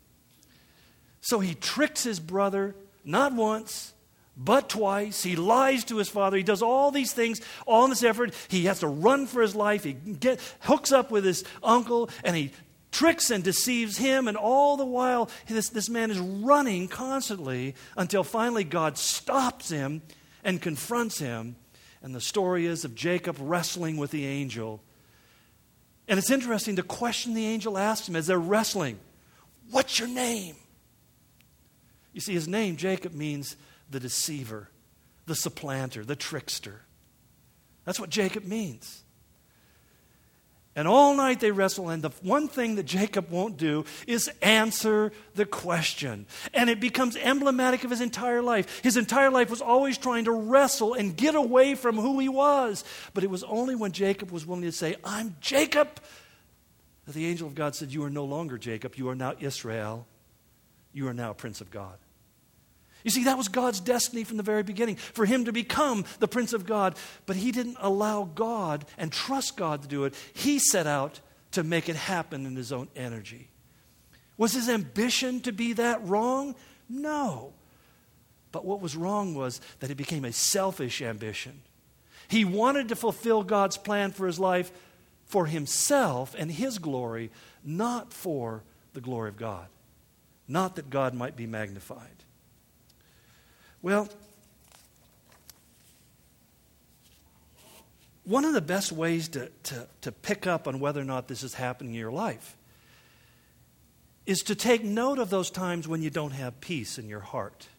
Speaker 1: So he tricks his brother, not once, but twice. He lies to his father. He does all these things, all in this effort. He has to run for his life. He hooks up with his uncle, and he tricks and deceives him. And all the while, this man is running constantly until finally God stops him and confronts him. And the story is of Jacob wrestling with the angel. And it's interesting, the question the angel asks him as they're wrestling, what's your name? You see, his name, Jacob, means the deceiver, the supplanter, the trickster. That's what Jacob means. And all night they wrestle, and the one thing that Jacob won't do is answer the question. And it becomes emblematic of his entire life. His entire life was always trying to wrestle and get away from who he was. But it was only when Jacob was willing to say, I'm Jacob, that the angel of God said, you are no longer Jacob, you are now Israel. You are now a prince of God. You see, that was God's destiny from the very beginning, for him to become the Prince of God. But he didn't allow God and trust God to do it. He set out to make it happen in his own energy. Was his ambition to be that wrong? No. But what was wrong was that it became a selfish ambition. He wanted to fulfill God's plan for his life for himself and his glory, not for the glory of God. Not that God might be magnified. Well, one of the best ways to pick up on whether or not this is happening in your life is to take note of those times when you don't have peace in your heart.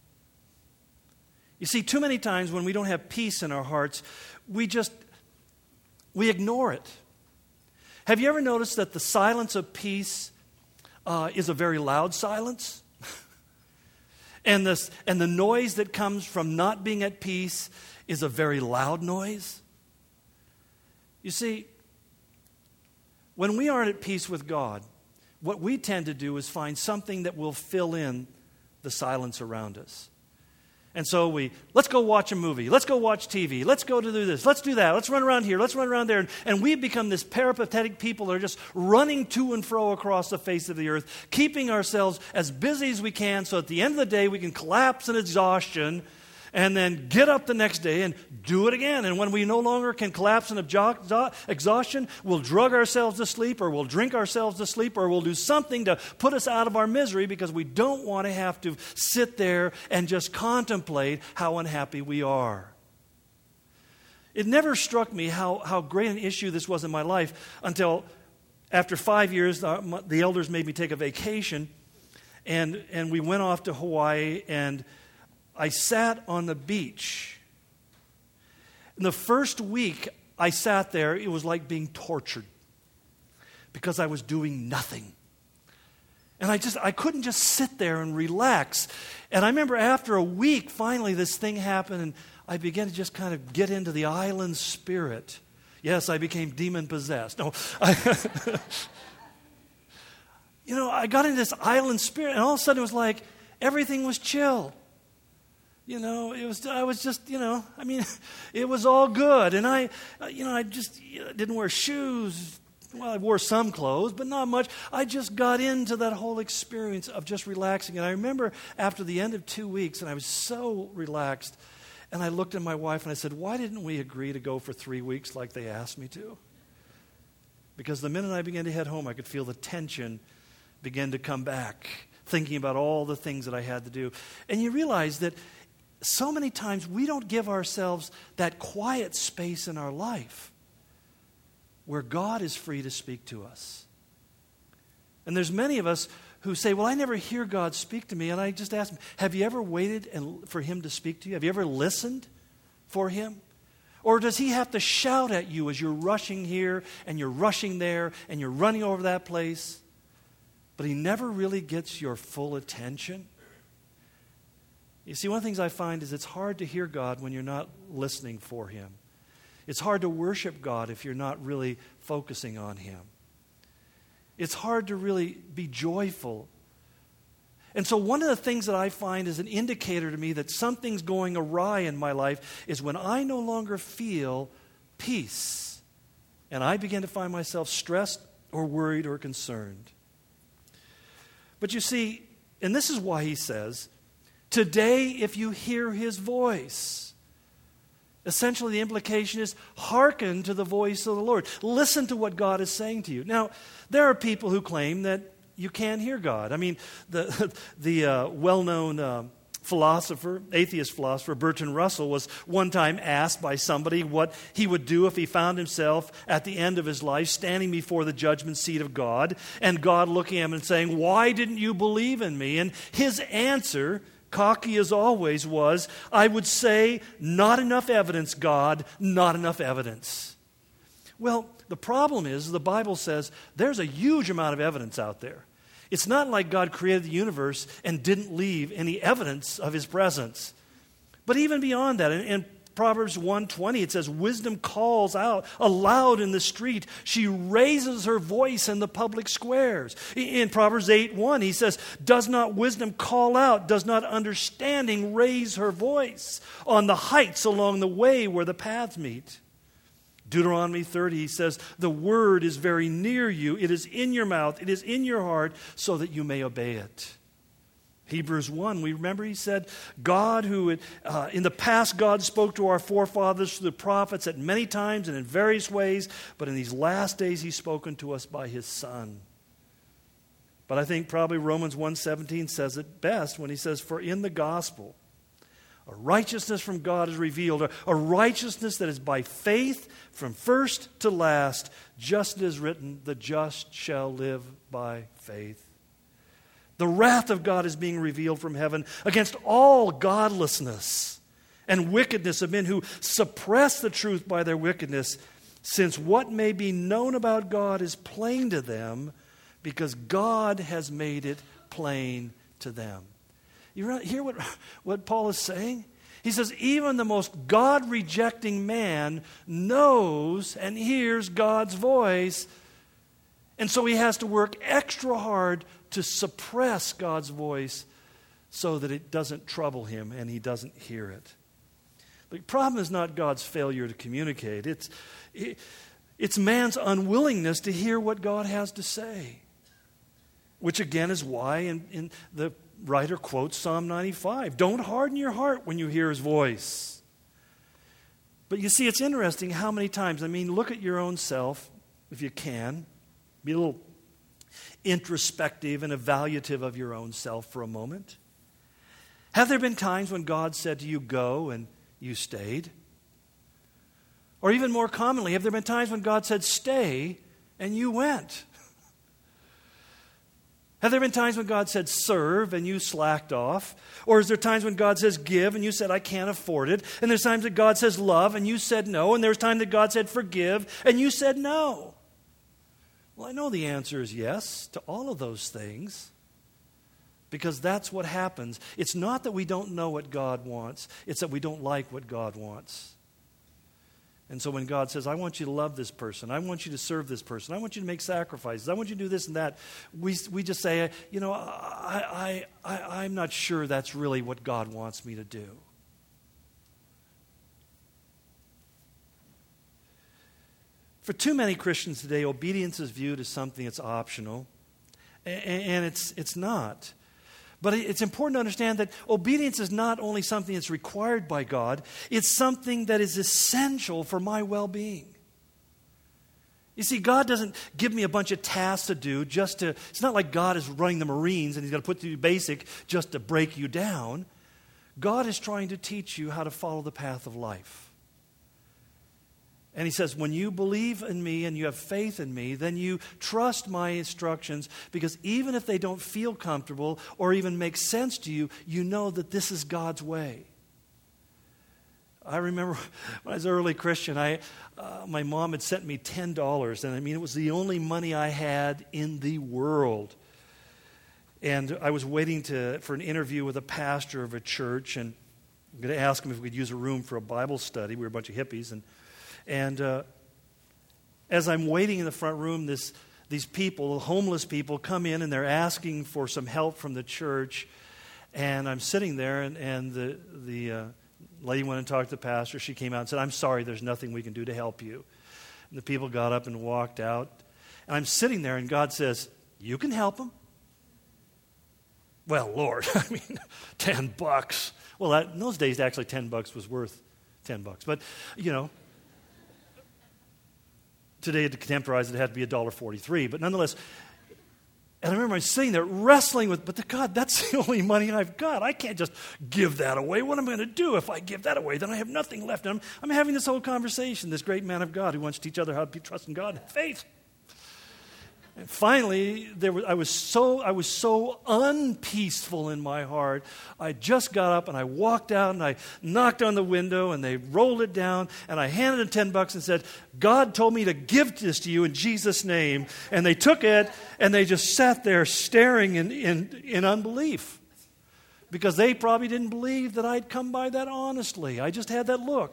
Speaker 1: You see, too many times when we don't have peace in our hearts, we ignore it. Have you ever noticed that the silence of peace is a very loud silence? And the noise that comes from not being at peace is a very loud noise. You see, when we aren't at peace with God, what we tend to do is find something that will fill in the silence around us. And so let's go watch a movie, let's go watch TV, let's go to do this, let's do that, let's run around here, let's run around there. And we've become this peripatetic people that are just running to and fro across the face of the earth, keeping ourselves as busy as we can so at the end of the day we can collapse in exhaustion and then get up the next day and do it again. And when we no longer can collapse in exhaustion, we'll drug ourselves to sleep, or we'll drink ourselves to sleep, or we'll do something to put us out of our misery because we don't want to have to sit there and just contemplate how unhappy we are. It never struck me how great an issue this was in my life until after 5 years, the elders made me take a vacation, and we went off to Hawaii, and I sat on the beach. In the first week I sat there, it was like being tortured because I was doing nothing. And I couldn't just sit there and relax. And I remember after a week, finally this thing happened, and I began to just kind of get into the island spirit. Yes, I became demon-possessed. No, I got into this island spirit, and all of a sudden it was like everything was chill. I was just, it was all good. And I just didn't wear shoes. Well, I wore some clothes, but not much. I just got into that whole experience of just relaxing. And I remember after the end of 2 weeks, and I was so relaxed, and I looked at my wife and I said, why didn't we agree to go for 3 weeks like they asked me to? Because the minute I began to head home, I could feel the tension begin to come back, thinking about all the things that I had to do. And you realize that so many times we don't give ourselves that quiet space in our life where God is free to speak to us. And there's many of us who say, well, I never hear God speak to me. And I just ask them, have you ever waited for him to speak to you? Have you ever listened for him? Or does he have to shout at you as you're rushing here and you're rushing there and you're running over that place? But he never really gets your full attention. You see, one of the things I find is it's hard to hear God when you're not listening for him. It's hard to worship God if you're not really focusing on him. It's hard to really be joyful. And so one of the things that I find is an indicator to me that something's going awry in my life is when I no longer feel peace and I begin to find myself stressed or worried or concerned. But you see, and this is why he says, today if you hear his voice. Essentially the implication is hearken to the voice of the Lord. Listen to what God is saying to you. Now, there are people who claim that you can't hear God. I mean, the well-known atheist philosopher Bertrand Russell was one time asked by somebody what he would do if he found himself at the end of his life standing before the judgment seat of God and God looking at him and saying, why didn't you believe in me? And his answer, cocky as always, was, I would say, not enough evidence, God, not enough evidence. Well, the problem is the Bible says there's a huge amount of evidence out there. It's not like God created the universe and didn't leave any evidence of his presence. But even beyond that, in Proverbs 1:20, it says, wisdom calls out aloud in the street. She raises her voice in the public squares. In Proverbs 8:1, he says, does not wisdom call out? Does not understanding raise her voice on the heights along the way where the paths meet? Deuteronomy 30, he says, the word is very near you. It is in your mouth. It is in your heart so that you may obey it. Hebrews 1, we remember he said, God who in the past God spoke to our forefathers through the prophets at many times and in various ways, but in these last days he's spoken to us by his Son. But I think probably Romans 1:17 says it best when he says, for in the gospel, a righteousness from God is revealed, a righteousness that is by faith from first to last, just as written, the just shall live by faith. The wrath of God is being revealed from heaven against all godlessness and wickedness of men who suppress the truth by their wickedness, since what may be known about God is plain to them, because God has made it plain to them. You hear what Paul is saying? He says, even the most God-rejecting man knows and hears God's voice, and so he has to work extra hard to suppress God's voice so that it doesn't trouble him and he doesn't hear it. The problem is not God's failure to communicate. It's man's unwillingness to hear what God has to say, which again is why in the writer quotes Psalm 95. Don't harden your heart when you hear his voice. But you see, it's interesting how many times, look at your own self, if you can. Be a little introspective and evaluative of your own self for a moment. Have there been times when God said to you, go, and you stayed? Or even more commonly, have there been times when God said, stay, and you went? Have there been times when God said serve and you slacked off? Or is there times when God says give and you said I can't afford it? And there's times that God says love and you said no. And there's times that God said forgive and you said no. Well, I know the answer is yes to all of those things, because that's what happens. It's not that we don't know what God wants. It's that we don't like what God wants. And so when God says, I want you to love this person, I want you to serve this person, I want you to make sacrifices, I want you to do this and that, we just say, I'm not sure that's really what God wants me to do. For too many Christians today, obedience is viewed as something that's optional, and it's not. But it's important to understand that obedience is not only something that's required by God, it's something that is essential for my well-being. You see, God doesn't give me a bunch of tasks to do it's not like God is running the Marines and he's going to put you basic just to break you down. God is trying to teach you how to follow the path of life. And he says, when you believe in me and you have faith in me, then you trust my instructions, because even if they don't feel comfortable or even make sense to you, you know that this is God's way. I remember when I was an early Christian, my mom had sent me $10, and it was the only money I had in the world. And I was waiting for an interview with a pastor of a church, and I'm going to ask him if we could use a room for a Bible study. We were a bunch of hippies, and as I'm waiting in the front room, these people, homeless people, come in and they're asking for some help from the church. And I'm sitting there, and the lady went and talked to the pastor. She came out and said, "I'm sorry, there's nothing we can do to help you." And the people got up and walked out. And I'm sitting there, and God says, "You can help them." Well, Lord, $10. Well, in those days, actually, $10 was worth $10. But, today, to contemporize it, had to be $1.43. But nonetheless, and I remember I was sitting there wrestling with, but God, that's the only money I've got. I can't just give that away. What am I going to do if I give that away? Then I have nothing left. And I'm having this whole conversation, this great man of God who wants to teach others how to trust in God and faith. And finally, I was so unpeaceful in my heart. I just got up and I walked out and I knocked on the window and they rolled it down and I handed them $10 and said, "God told me to give this to you in Jesus' name." And they took it and they just sat there staring in unbelief, because they probably didn't believe that I'd come by that honestly. I just had that look.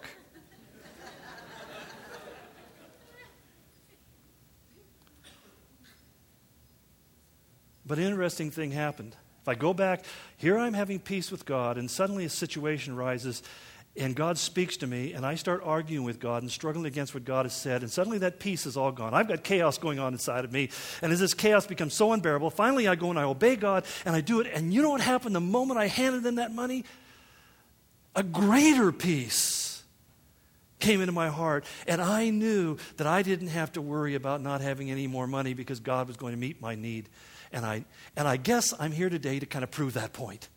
Speaker 1: But an interesting thing happened. If I go back, here I'm having peace with God, and suddenly a situation arises, and God speaks to me, and I start arguing with God and struggling against what God has said, and suddenly that peace is all gone. I've got chaos going on inside of me, and as this chaos becomes so unbearable, finally I go and I obey God, and I do it, and you know what happened the moment I handed them that money? A greater peace came into my heart, and I knew that I didn't have to worry about not having any more money, because God was going to meet my need. And I guess I'm here today to kind of prove that point.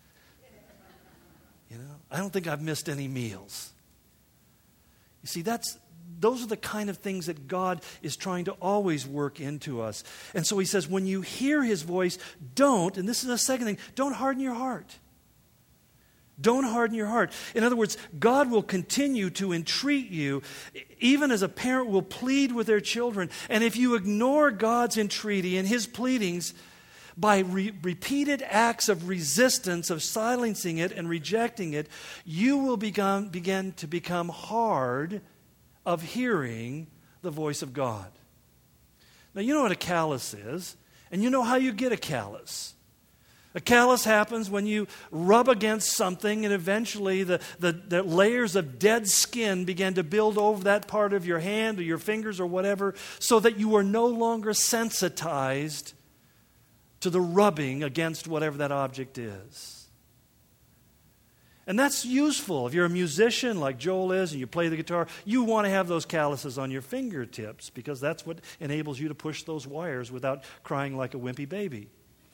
Speaker 1: I don't think I've missed any meals. You see, those are the kind of things that God is trying to always work into us. And so he says, when you hear his voice, and this is the second thing, don't harden your heart. Don't harden your heart. In other words, God will continue to entreat you, even as a parent will plead with their children. And if you ignore God's entreaty and his pleadings, by repeated acts of resistance, of silencing it and rejecting it, you will begin to become hard of hearing the voice of God. Now, you know what a callus is, and you know how you get a callus. A callus happens when you rub against something, and eventually the layers of dead skin begin to build over that part of your hand or your fingers or whatever, so that you are no longer sensitized to the rubbing against whatever that object is. And that's useful. If you're a musician like Joel is and you play the guitar, you want to have those calluses on your fingertips, because that's what enables you to push those wires without crying like a wimpy baby.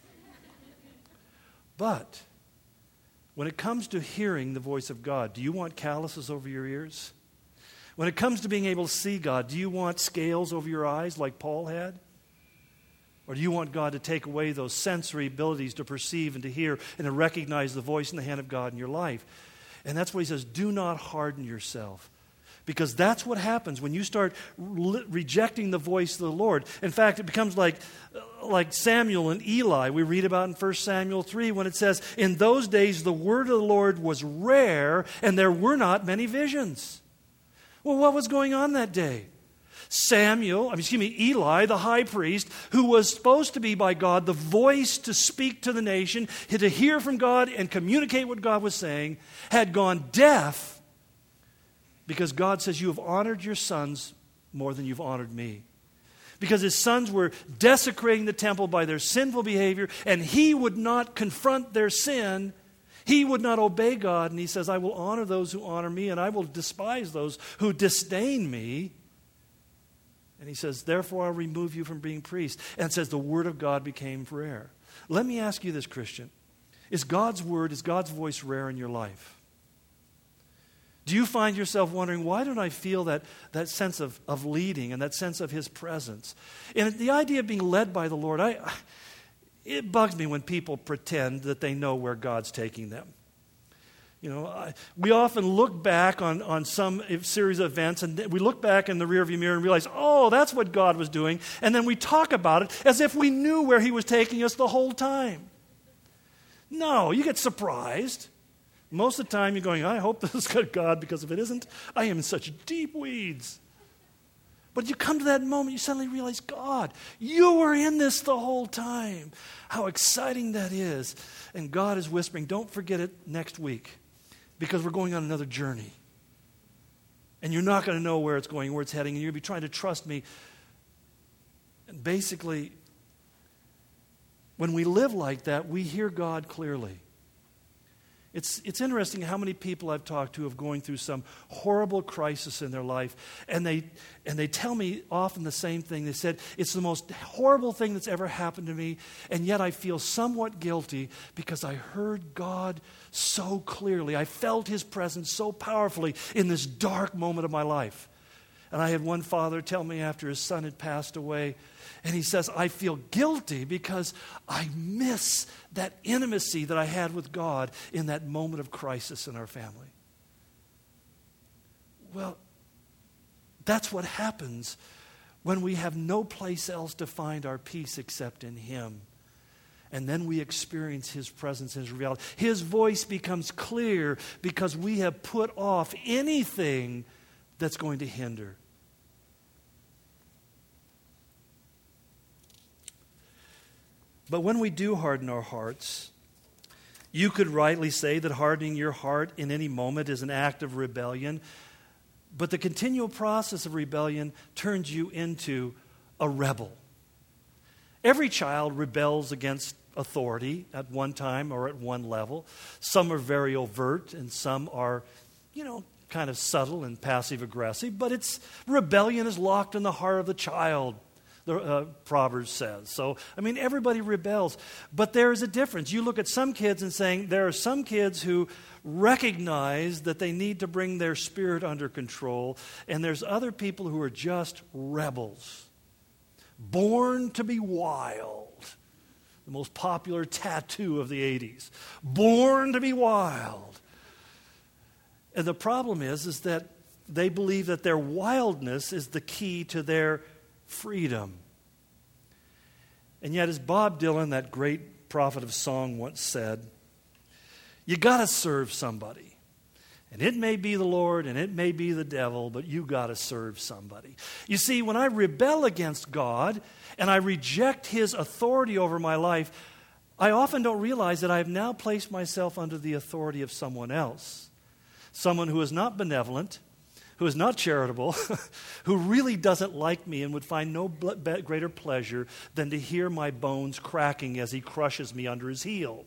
Speaker 1: But when it comes to hearing the voice of God, do you want calluses over your ears? When it comes to being able to see God, do you want scales over your eyes like Paul had? Or do you want God to take away those sensory abilities to perceive and to hear and to recognize the voice and the hand of God in your life? And that's what he says, do not harden yourself. Because that's what happens when you start rejecting the voice of the Lord. In fact, it becomes like Samuel and Eli. We read about in 1 Samuel 3 when it says, "In those days the word of the Lord was rare, and there were not many visions." Well, what was going on that day? Eli, the high priest, who was supposed to be by God the voice to speak to the nation, to hear from God and communicate what God was saying, had gone deaf, because God says, "You have honored your sons more than you've honored me." Because his sons were desecrating the temple by their sinful behavior, and he would not confront their sin. He would not obey God, and he says, "I will honor those who honor me, and I will despise those who disdain me." And he says, "Therefore I'll remove you from being priest." And it says the word of God became rare. Let me ask you this, Christian. Is God's word, is God's voice rare in your life? Do you find yourself wondering, why don't I feel that sense of leading and that sense of His presence? And the idea of being led by the Lord, it bugs me when people pretend that they know where God's taking them. We often look back on some series of events, and we look back in the rearview mirror and realize, oh, that's what God was doing. And then we talk about it as if we knew where He was taking us the whole time. No, you get surprised. Most of the time you're going, I hope this is God, because if it isn't, I am in such deep weeds. But you come to that moment, you suddenly realize, God, you were in this the whole time. How exciting that is. And God is whispering, don't forget it next week, because we're going on another journey. And you're not going to know where it's going, where it's heading, and you're going to be trying to trust me. And basically, when we live like that, we hear God clearly. It's interesting how many people I've talked to have going through some horrible crisis in their life, and they tell me often the same thing. They said, it's the most horrible thing that's ever happened to me, and yet I feel somewhat guilty because I heard God so clearly. I felt His presence so powerfully in this dark moment of my life. And I had one father tell me after his son had passed away, and he says, I feel guilty because I miss that intimacy that I had with God in that moment of crisis in our family. Well, that's what happens when we have no place else to find our peace except in Him. And then we experience His presence and His reality. His voice becomes clear because we have put off anything that's going to hinder. But when we do harden our hearts, you could rightly say that hardening your heart in any moment is an act of rebellion. But the continual process of rebellion turns you into a rebel. Every child rebels against authority at one time or at one level. Some are very overt and some are, kind of subtle and passive-aggressive, but rebellion is locked in the heart of the child, the Proverbs says. So, everybody rebels, but there is a difference. You look at some kids and saying there are some kids who recognize that they need to bring their spirit under control, and there's other people who are just rebels, born to be wild. The most popular tattoo of the 80s, born to be wild. And the problem is that they believe that their wildness is the key to their freedom. And yet, as Bob Dylan, that great prophet of song, once said, you got to serve somebody. And it may be the Lord and it may be the devil, but you got to serve somebody. You see, when I rebel against God and I reject His authority over my life, I often don't realize that I have now placed myself under the authority of someone else. Someone who is not benevolent, who is not charitable, who really doesn't like me and would find no greater pleasure than to hear my bones cracking as he crushes me under his heel.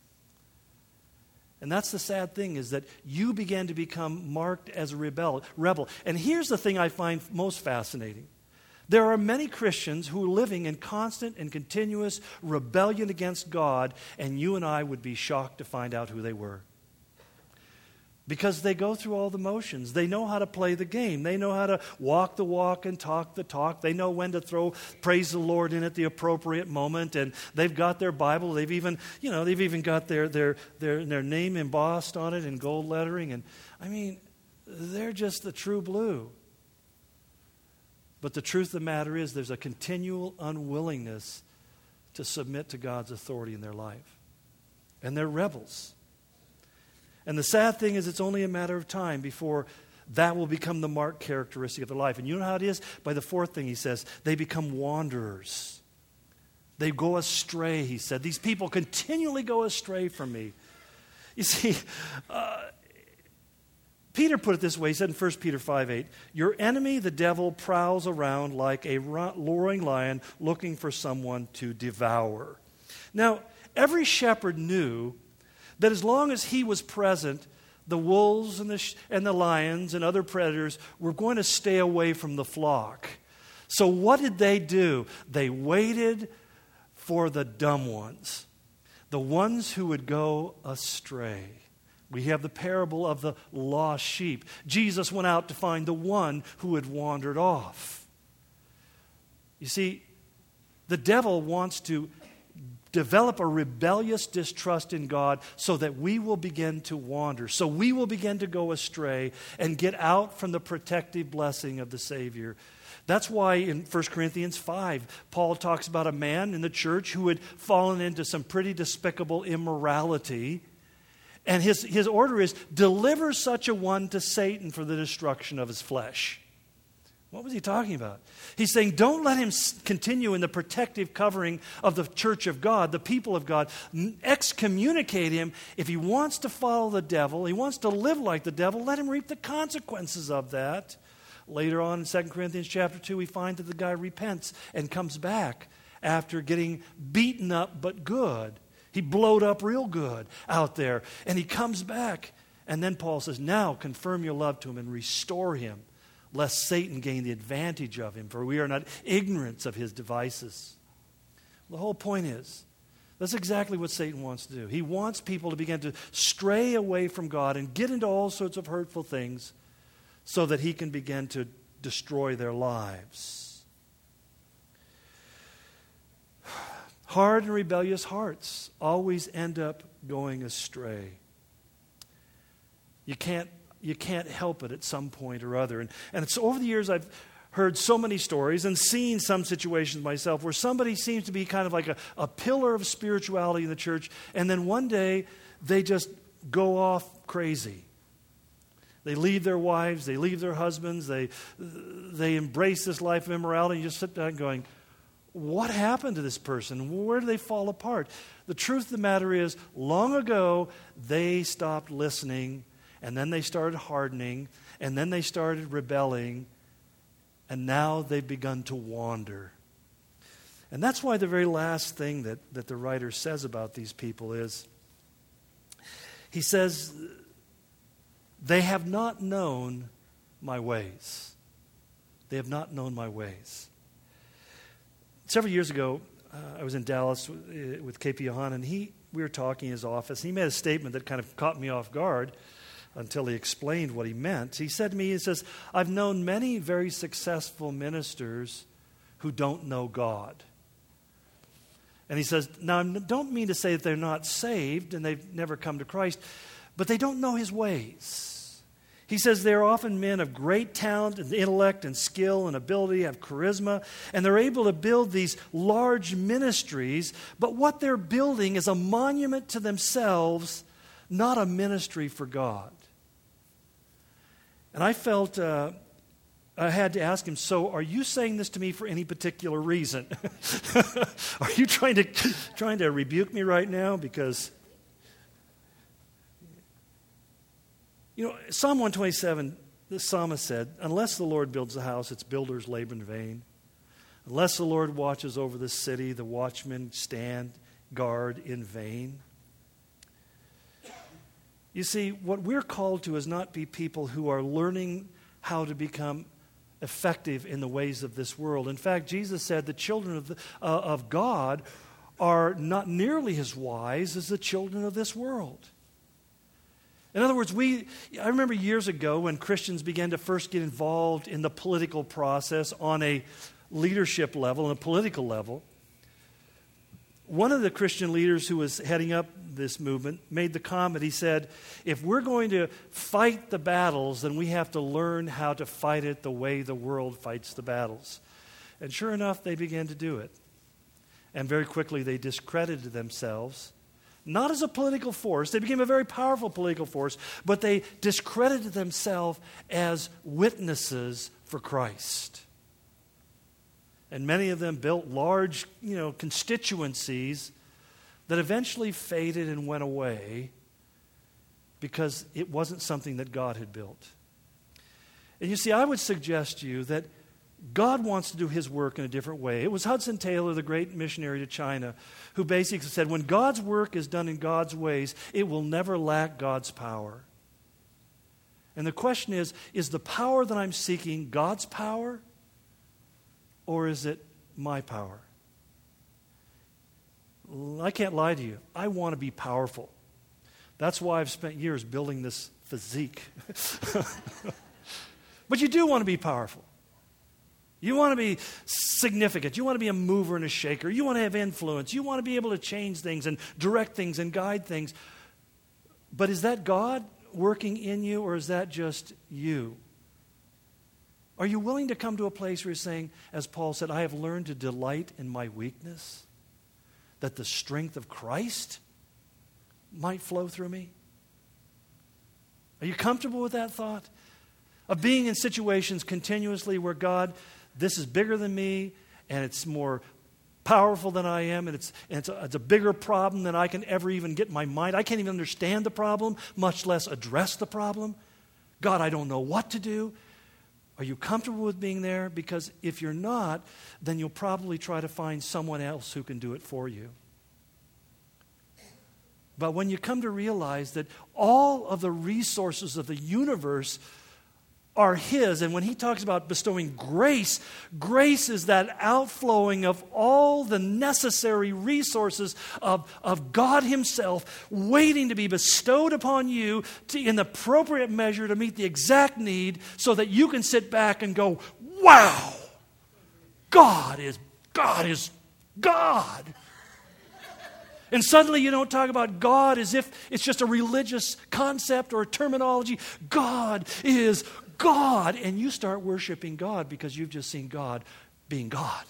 Speaker 1: And that's the sad thing, is that you began to become marked as a rebel. And here's the thing I find most fascinating. There are many Christians who are living in constant and continuous rebellion against God, and you and I would be shocked to find out who they were. Because they go through all the motions. They know how to play the game. They know how to walk the walk and talk the talk. They know when to throw praise the Lord in at the appropriate moment. And they've got their Bible. They've even got their name embossed on it in gold lettering. And they're just the true blue. But the truth of the matter is, there's a continual unwillingness to submit to God's authority in their life. And they're rebels. And the sad thing is, it's only a matter of time before that will become the marked characteristic of their life. And you know how it is? By the fourth thing he says, they become wanderers. They go astray, he said. These people continually go astray from me. You see, Peter put it this way. He said in 1 Peter 5:8, your enemy, the devil, prowls around like a roaring lion looking for someone to devour. Now, every shepherd knew that as long as he was present, the wolves and the lions and other predators were going to stay away from the flock. So what did they do? They waited for the dumb ones, the ones who would go astray. We have the parable of the lost sheep. Jesus went out to find the one who had wandered off. You see, the devil wants to develop a rebellious distrust in God so that we will begin to wander, so we will begin to go astray and get out from the protective blessing of the Savior. That's why in 1 Corinthians 5, Paul talks about a man in the church who had fallen into some pretty despicable immorality. And his order is, deliver such a one to Satan for the destruction of his flesh. What was he talking about? He's saying, don't let him continue in the protective covering of the church of God, the people of God. Excommunicate him. If he wants to follow the devil, he wants to live like the devil, let him reap the consequences of that. Later on in 2 Corinthians chapter 2, we find that the guy repents and comes back after getting beaten up but good. He blowed up real good out there. And he comes back. And then Paul says, now confirm your love to him and restore him, lest Satan gain the advantage of him, for we are not ignorant of his devices. The whole point is, that's exactly what Satan wants to do. He wants people to begin to stray away from God and get into all sorts of hurtful things so that he can begin to destroy their lives. Hard and rebellious hearts always end up going astray. You can't help it at some point or other. And it's over the years I've heard so many stories and seen some situations myself where somebody seems to be kind of like a pillar of spirituality in the church, and then one day they just go off crazy. They leave their wives, they leave their husbands, they embrace this life of immorality, and you just sit down going, what happened to this person? Where do they fall apart? The truth of the matter is, long ago, they stopped listening, and then they started hardening, and then they started rebelling, and now they've begun to wander. And that's why the very last thing that the writer says about these people is, he says, they have not known my ways. They have not known my ways. Several years ago, I was in Dallas with KP Yohan, and we were talking in his office. He made a statement that kind of caught me off guard until he explained what he meant. He said to me, he says, I've known many very successful ministers who don't know God. And he says, now I don't mean to say that they're not saved and they've never come to Christ, but they don't know his ways. He says they're often men of great talent and intellect and skill and ability, have charisma, and they're able to build these large ministries, but what they're building is a monument to themselves, not a ministry for God. And I felt I had to ask him, so are you saying this to me for any particular reason? Are you trying to rebuke me right now? Because Psalm 127, the psalmist said, unless the Lord builds a house, its builders labor in vain. Unless the Lord watches over the city, the watchmen stand guard in vain. You see, what we're called to is not be people who are learning how to become effective in the ways of this world. In fact, Jesus said the children of God are not nearly as wise as the children of this world. In other words, I remember years ago when Christians began to first get involved in the political process on a leadership level, on a political level. One of the Christian leaders who was heading up this movement made the comment, he said, if we're going to fight the battles, then we have to learn how to fight it the way the world fights the battles. And sure enough, they began to do it. And very quickly they discredited themselves. Not as a political force. They became a very powerful political force, but they discredited themselves as witnesses for Christ. And many of them built large, constituencies that eventually faded and went away because it wasn't something that God had built. And you see, I would suggest to you that God wants to do his work in a different way. It was Hudson Taylor, the great missionary to China, who basically said, when God's work is done in God's ways, it will never lack God's power. And the question is the power that I'm seeking God's power, or is it my power? I can't lie to you. I want to be powerful. That's why I've spent years building this physique. But you do want to be powerful. You want to be significant. You want to be a mover and a shaker. You want to have influence. You want to be able to change things and direct things and guide things. But is that God working in you, or is that just you? Are you willing to come to a place where you're saying, as Paul said, I have learned to delight in my weakness, that the strength of Christ might flow through me? Are you comfortable with that thought? Of being in situations continuously where God, this is bigger than me, and it's more powerful than I am, and it's a bigger problem than I can ever even get in my mind. I can't even understand the problem, much less address the problem. God, I don't know what to do. Are you comfortable with being there? Because if you're not, then you'll probably try to find someone else who can do it for you. But when you come to realize that all of the resources of the universe are His, and when He talks about bestowing grace, grace is that outflowing of all the necessary resources of God Himself waiting to be bestowed upon you in the appropriate measure to meet the exact need, so that you can sit back and go, wow, God is God. And suddenly you don't talk about God as if it's just a religious concept or a terminology. God is God. And you start worshiping God because you've just seen God being God.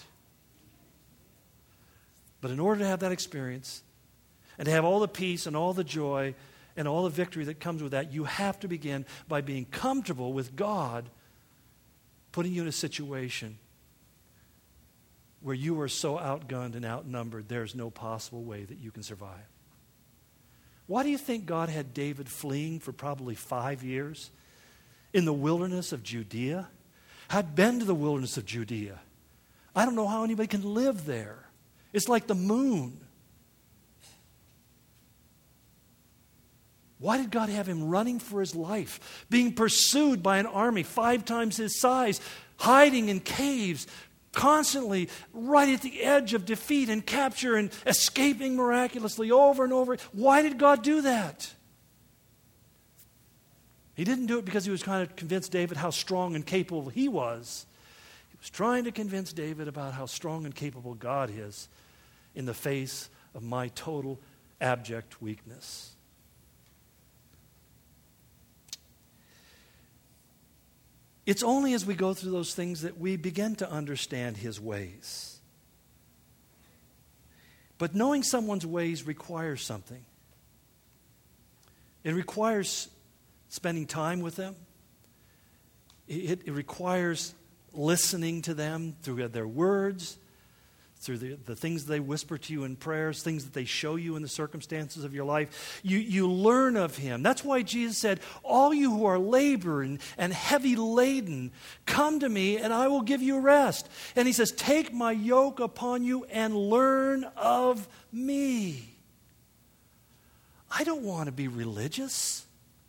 Speaker 1: But in order to have that experience and to have all the peace and all the joy and all the victory that comes with that, you have to begin by being comfortable with God putting you in a situation where you are so outgunned and outnumbered, there's no possible way that you can survive. Why do you think God had David fleeing for probably 5 years in the wilderness of Judea? I've been to the wilderness of Judea. I don't know how anybody can live there. It's like the moon. Why did God have him running for his life, being pursued by an army 5 times his size, hiding in caves, constantly right at the edge of defeat and capture and escaping miraculously over and over? Why did God do that? He didn't do it because he was trying to convince David how strong and capable he was. He was trying to convince David about how strong and capable God is in the face of my total abject weakness. It's only as we go through those things that we begin to understand his ways. But knowing someone's ways requires something. It requires spending time with them. It requires listening to them through their words, through the things they whisper to you in prayers, things that they show you in the circumstances of your life. You learn of him. That's why Jesus said, all you who are laboring and heavy laden, come to me and I will give you rest. And he says, take my yoke upon you and learn of me. I don't want to be religious.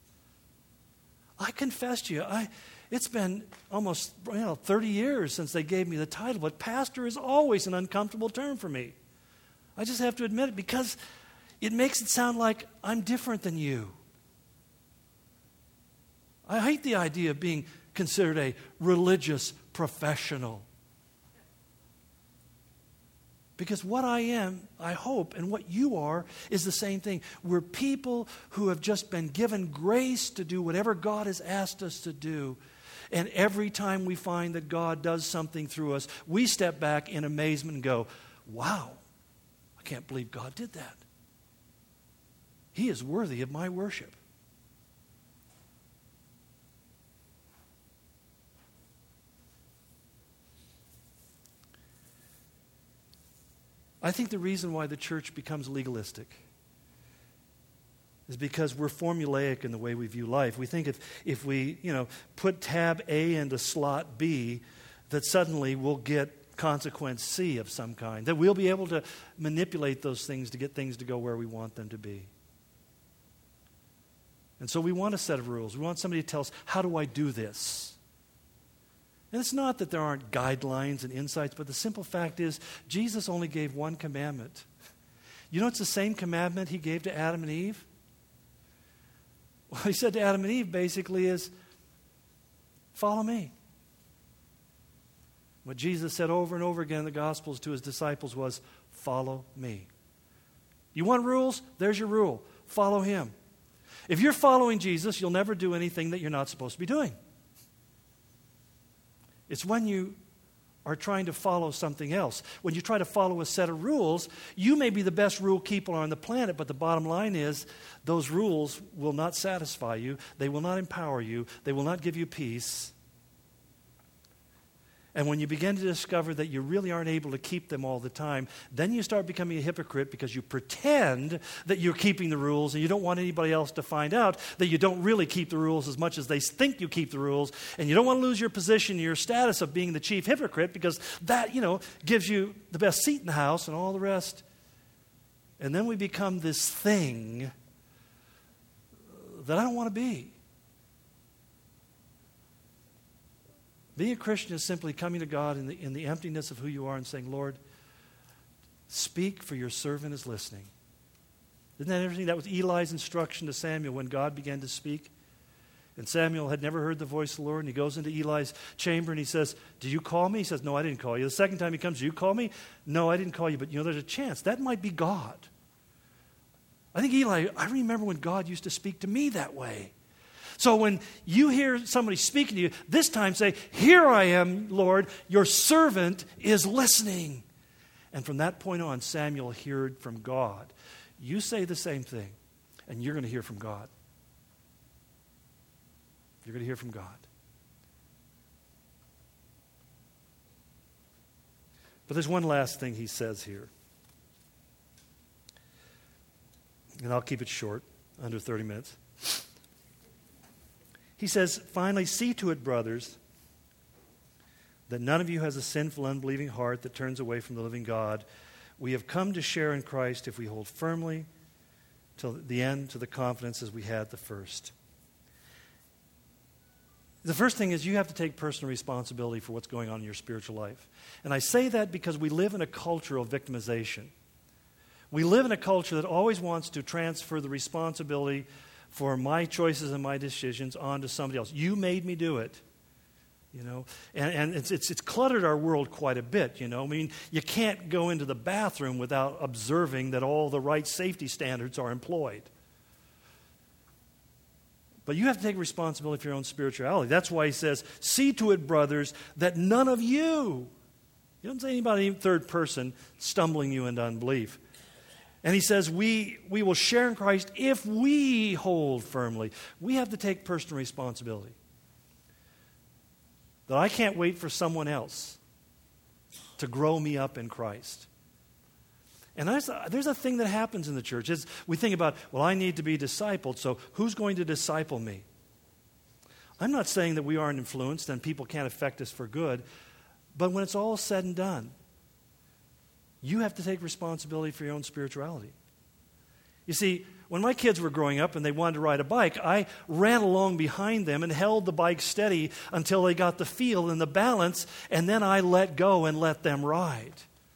Speaker 1: I confess to you, it's been almost 30 years since they gave me the title, but pastor is always an uncomfortable term for me. I just have to admit it because it makes it sound like I'm different than you. I hate the idea of being considered a religious professional. Because what I am, I hope, and what you are is the same thing. We're people who have just been given grace to do whatever God has asked us to do. And every time we find that God does something through us, we step back in amazement and go, wow, I can't believe God did that. He is worthy of my worship. I think the reason why the church becomes legalistic is because we're formulaic in the way we view life. We think if we, put tab A into slot B, that suddenly we'll get consequence C of some kind, that we'll be able to manipulate those things to get things to go where we want them to be. And so we want a set of rules. We want somebody to tell us, how do I do this? And it's not that there aren't guidelines and insights, but the simple fact is Jesus only gave one commandment. You know it's the same commandment he gave to Adam and Eve? What he said to Adam and Eve basically is, follow me. What Jesus said over and over again in the Gospels to his disciples was, follow me. You want rules? There's your rule. Follow him. If you're following Jesus, you'll never do anything that you're not supposed to be doing. It's when you are trying to follow something else. When you try to follow a set of rules, you may be the best rule keeper on the planet, but the bottom line is those rules will not satisfy you. They will not empower you. They will not give you peace. And when you begin to discover that you really aren't able to keep them all the time, then you start becoming a hypocrite because you pretend that you're keeping the rules and you don't want anybody else to find out that you don't really keep the rules as much as they think you keep the rules. And you don't want to lose your position, your status of being the chief hypocrite, because that, gives you the best seat in the house and all the rest. And then we become this thing that I don't want to be. Being a Christian is simply coming to God in the emptiness of who you are and saying, Lord, speak, for your servant is listening. Isn't that interesting? That was Eli's instruction to Samuel when God began to speak. And Samuel had never heard the voice of the Lord, and he goes into Eli's chamber and he says, do you call me? He says, no, I didn't call you. The second time he comes, do you call me? No, I didn't call you, but there's a chance. That might be God. I think Eli, I remember when God used to speak to me that way. So when you hear somebody speaking to you, this time say, here I am, Lord, your servant is listening. And from that point on, Samuel heard from God. You say the same thing, and you're going to hear from God. You're going to hear from God. But there's one last thing he says here. And I'll keep it short, under 30 minutes. He says, finally, see to it, brothers, that none of you has a sinful, unbelieving heart that turns away from the living God. We have come to share in Christ if we hold firmly till the end to the confidence as we had the first. The first thing is you have to take personal responsibility for what's going on in your spiritual life. And I say that because we live in a culture of victimization. We live in a culture that always wants to transfer the responsibility for my choices and my decisions onto somebody else. You made me do it. And it's cluttered our world quite a bit, I mean, you can't go into the bathroom without observing that all the right safety standards are employed. But you have to take responsibility for your own spirituality. That's why he says, see to it, brothers, that none of you, he doesn't say anybody in third person, stumbling you into unbelief. And he says, we will share in Christ if we hold firmly. We have to take personal responsibility. That I can't wait for someone else to grow me up in Christ. And there's a thing that happens in the church. We think about, well, I need to be discipled, so who's going to disciple me? I'm not saying that we aren't influenced and people can't affect us for good, but when it's all said and done, you have to take responsibility for your own spirituality. You see, when my kids were growing up and they wanted to ride a bike, I ran along behind them and held the bike steady until they got the feel and the balance, and then I let go and let them ride.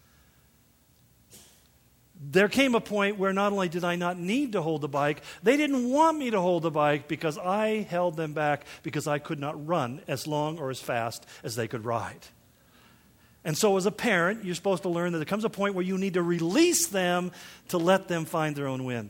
Speaker 1: There came a point where not only did I not need to hold the bike, they didn't want me to hold the bike because I held them back because I could not run as long or as fast as they could ride. And so as a parent, you're supposed to learn that there comes a point where you need to release them to let them find their own wind.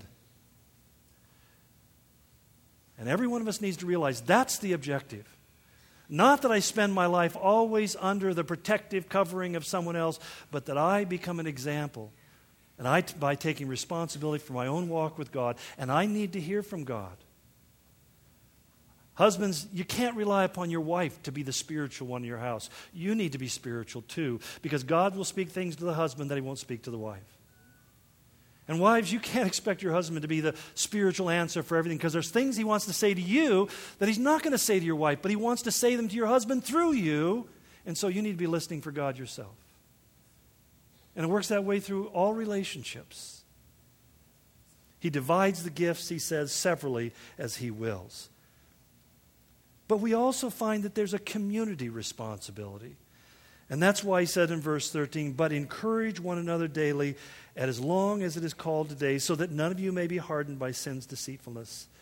Speaker 1: And every one of us needs to realize that's the objective. Not that I spend my life always under the protective covering of someone else, but that I become an example. And by taking responsibility for my own walk with God, and I need to hear from God. Husbands, you can't rely upon your wife to be the spiritual one in your house. You need to be spiritual too, because God will speak things to the husband that he won't speak to the wife. And wives, you can't expect your husband to be the spiritual answer for everything, because there's things he wants to say to you that he's not going to say to your wife, but he wants to say them to your husband through you, and so you need to be listening for God yourself. And it works that way through all relationships. He divides the gifts, he says, severally as he wills. But we also find that there's a community responsibility. And that's why he said in verse 13, but encourage one another daily, as long as it is called today, so that none of you may be hardened by sin's deceitfulness.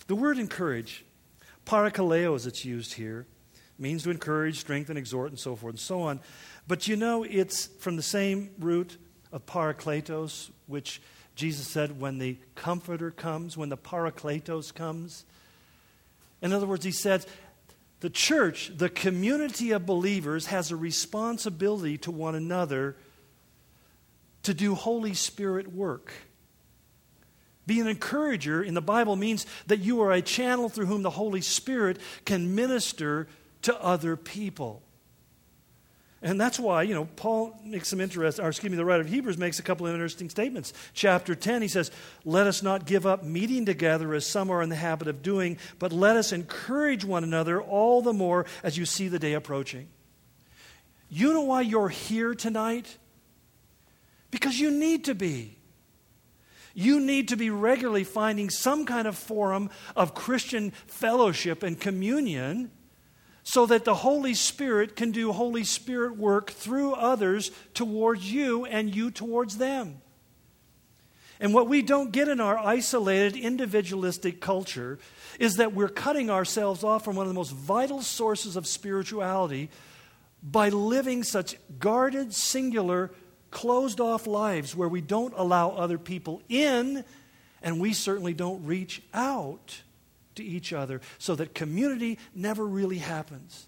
Speaker 1: The word encourage, parakaleo as it's used here, means to encourage, strengthen, exhort, and so forth and so on. But you know, it's from the same root of parakletos, which Jesus said when the Comforter comes, when the parakletos comes. In other words, he said, the church, the community of believers, has a responsibility to one another to do Holy Spirit work. Be an encourager in the Bible means that you are a channel through whom the Holy Spirit can minister to other people. And that's why, Paul makes some the writer of Hebrews makes a couple of interesting statements. Chapter 10, he says, let us not give up meeting together as some are in the habit of doing, but let us encourage one another all the more as you see the day approaching. You know why you're here tonight? Because you need to be. You need to be regularly finding some kind of forum of Christian fellowship and communion so that the Holy Spirit can do Holy Spirit work through others towards you and you towards them. And what we don't get in our isolated, individualistic culture is that we're cutting ourselves off from one of the most vital sources of spirituality by living such guarded, singular, closed-off lives where we don't allow other people in, and we certainly don't reach out to each other, so that community never really happens.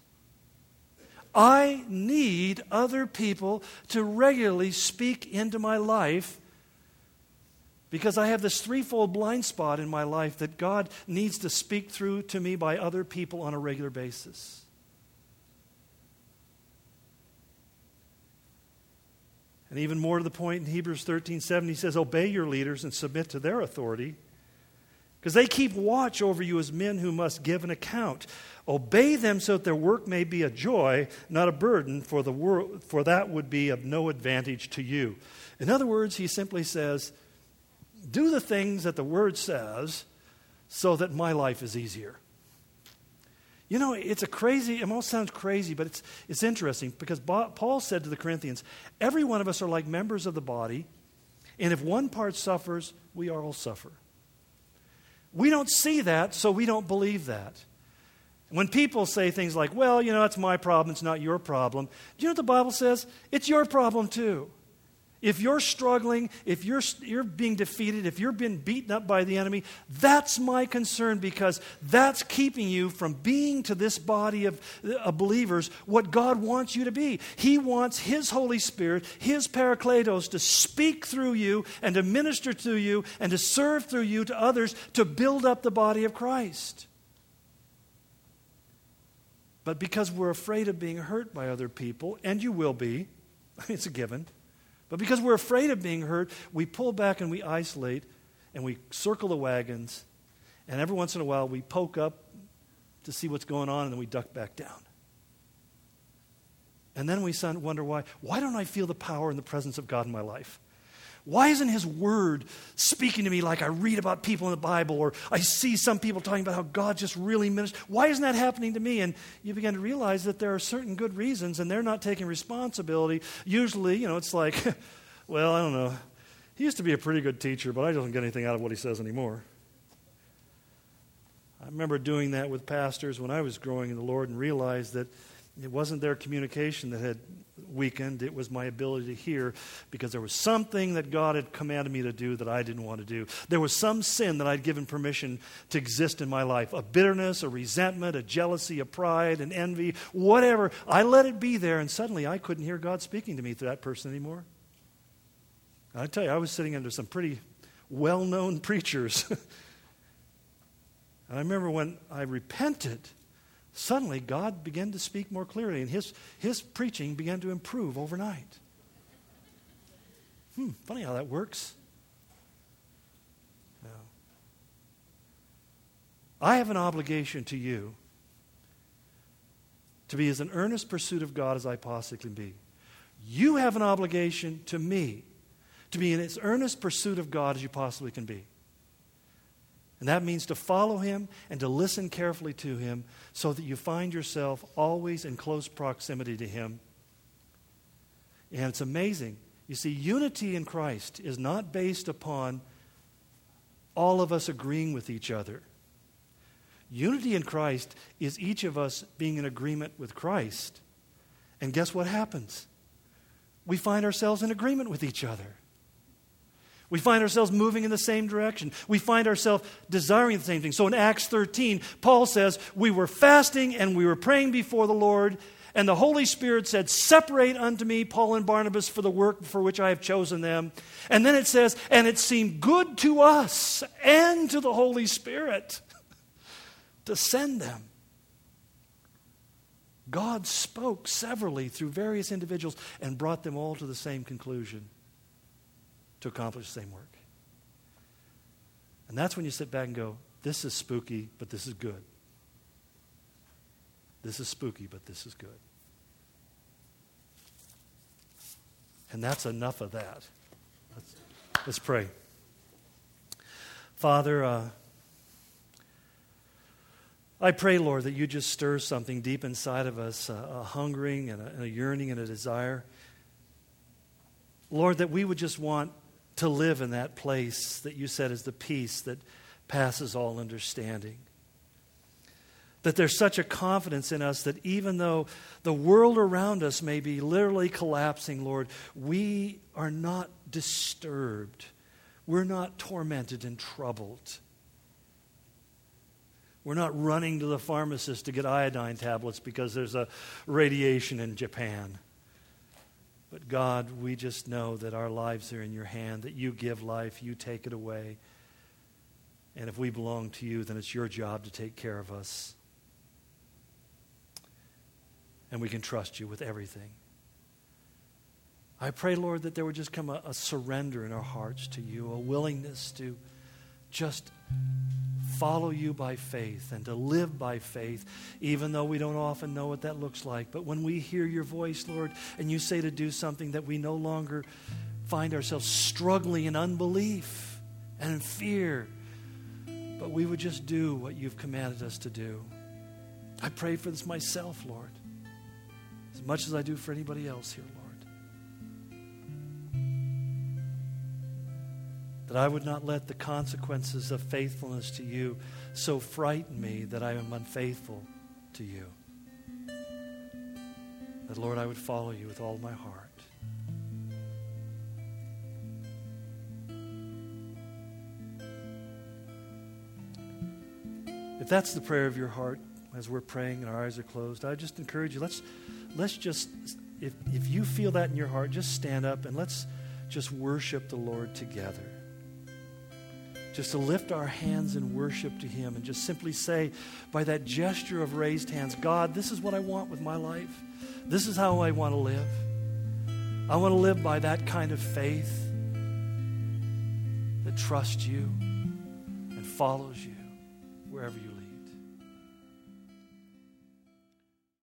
Speaker 1: I need other people to regularly speak into my life because I have this threefold blind spot in my life that God needs to speak through to me by other people on a regular basis. And even more to the point, in Hebrews 13:7, he says, obey your leaders and submit to their authority, because they keep watch over you as men who must give an account. Obey them so that their work may be a joy, not a burden, for that would be of no advantage to you. In other words, he simply says, do the things that the Word says so that my life is easier. It almost sounds crazy, but it's interesting, because Paul said to the Corinthians, every one of us are like members of the body, and if one part suffers, we all suffer. We don't see that, so we don't believe that. When people say things like, well, it's my problem, it's not your problem. Do you know what the Bible says? It's your problem too. If you're struggling, if you're being defeated, if you're being beaten up by the enemy, that's my concern, because that's keeping you from being to this body of believers what God wants you to be. He wants His Holy Spirit, His Parakletos, to speak through you and to minister to you and to serve through you to others to build up the body of Christ. But because we're afraid of being hurt by other people, and you will be, it's a given, but because we're afraid of being hurt, we pull back and we isolate and we circle the wagons, and every once in a while we poke up to see what's going on, and then we duck back down. And then we wonder why. Why don't I feel the power and the presence of God in my life? Why isn't His Word speaking to me like I read about people in the Bible, or I see some people talking about how God just really ministers? Why isn't that happening to me? And you begin to realize that there are certain good reasons, and they're not taking responsibility. Usually, it's like, well, I don't know. He used to be a pretty good teacher, but I don't get anything out of what he says anymore. I remember doing that with pastors when I was growing in the Lord, and realized that it wasn't their communication that had weakened. It was my ability to hear, because there was something that God had commanded me to do that I didn't want to do. There was some sin that I'd given permission to exist in my life. A bitterness, a resentment, a jealousy, a pride, an envy, whatever. I let it be there, and suddenly I couldn't hear God speaking to me through that person anymore. I tell you, I was sitting under some pretty well-known preachers. And I remember when I repented, suddenly God began to speak more clearly, and his preaching began to improve overnight. Funny how that works. Yeah. I have an obligation to you to be as an earnest pursuit of God as I possibly can be. You have an obligation to me to be in as earnest pursuit of God as you possibly can be. And that means to follow Him and to listen carefully to Him, so that you find yourself always in close proximity to Him. And it's amazing. You see, unity in Christ is not based upon all of us agreeing with each other. Unity in Christ is each of us being in agreement with Christ. And guess what happens? We find ourselves in agreement with each other. We find ourselves moving in the same direction. We find ourselves desiring the same thing. So in Acts 13, Paul says, we were fasting and we were praying before the Lord, and the Holy Spirit said, separate unto me Paul and Barnabas for the work for which I have chosen them. And then it says, and it seemed good to us and to the Holy Spirit to send them. God spoke severally through various individuals and brought them all to the same conclusion, to accomplish the same work. And that's when you sit back and go, this is spooky, but this is good. This is spooky, but this is good. And that's enough of that. Let's pray. Father, I pray, Lord, that you just stir something deep inside of us, a hungering and a yearning and a desire. Lord, that we would just want to live in that place that you said is the peace that passes all understanding. That there's such a confidence in us that even though the world around us may be literally collapsing, Lord, we are not disturbed. We're not tormented and troubled. We're not running to the pharmacist to get iodine tablets because there's a radiation in Japan. But God, we just know that our lives are in your hand, that you give life, you take it away. And if we belong to you, then it's your job to take care of us. And we can trust you with everything. I pray, Lord, that there would just come a surrender in our hearts to you, a willingness to just follow you by faith and to live by faith, even though we don't often know what that looks like. But when we hear your voice, Lord, and you say to do something, that we no longer find ourselves struggling in unbelief and in fear, but we would just do what you've commanded us to do. I pray for this myself, Lord, as much as I do for anybody else here, Lord. That I would not let the consequences of faithfulness to you so frighten me that I am unfaithful to you. That, Lord, I would follow you with all my heart. If that's the prayer of your heart as we're praying and our eyes are closed, I just encourage you, let's just, if you feel that in your heart, just stand up and let's just worship the Lord together. Just to lift our hands in worship to him and just simply say, by that gesture of raised hands, God, this is what I want with my life. This is how I want to live. I want to live by that kind of faith that trusts you and follows you wherever you are.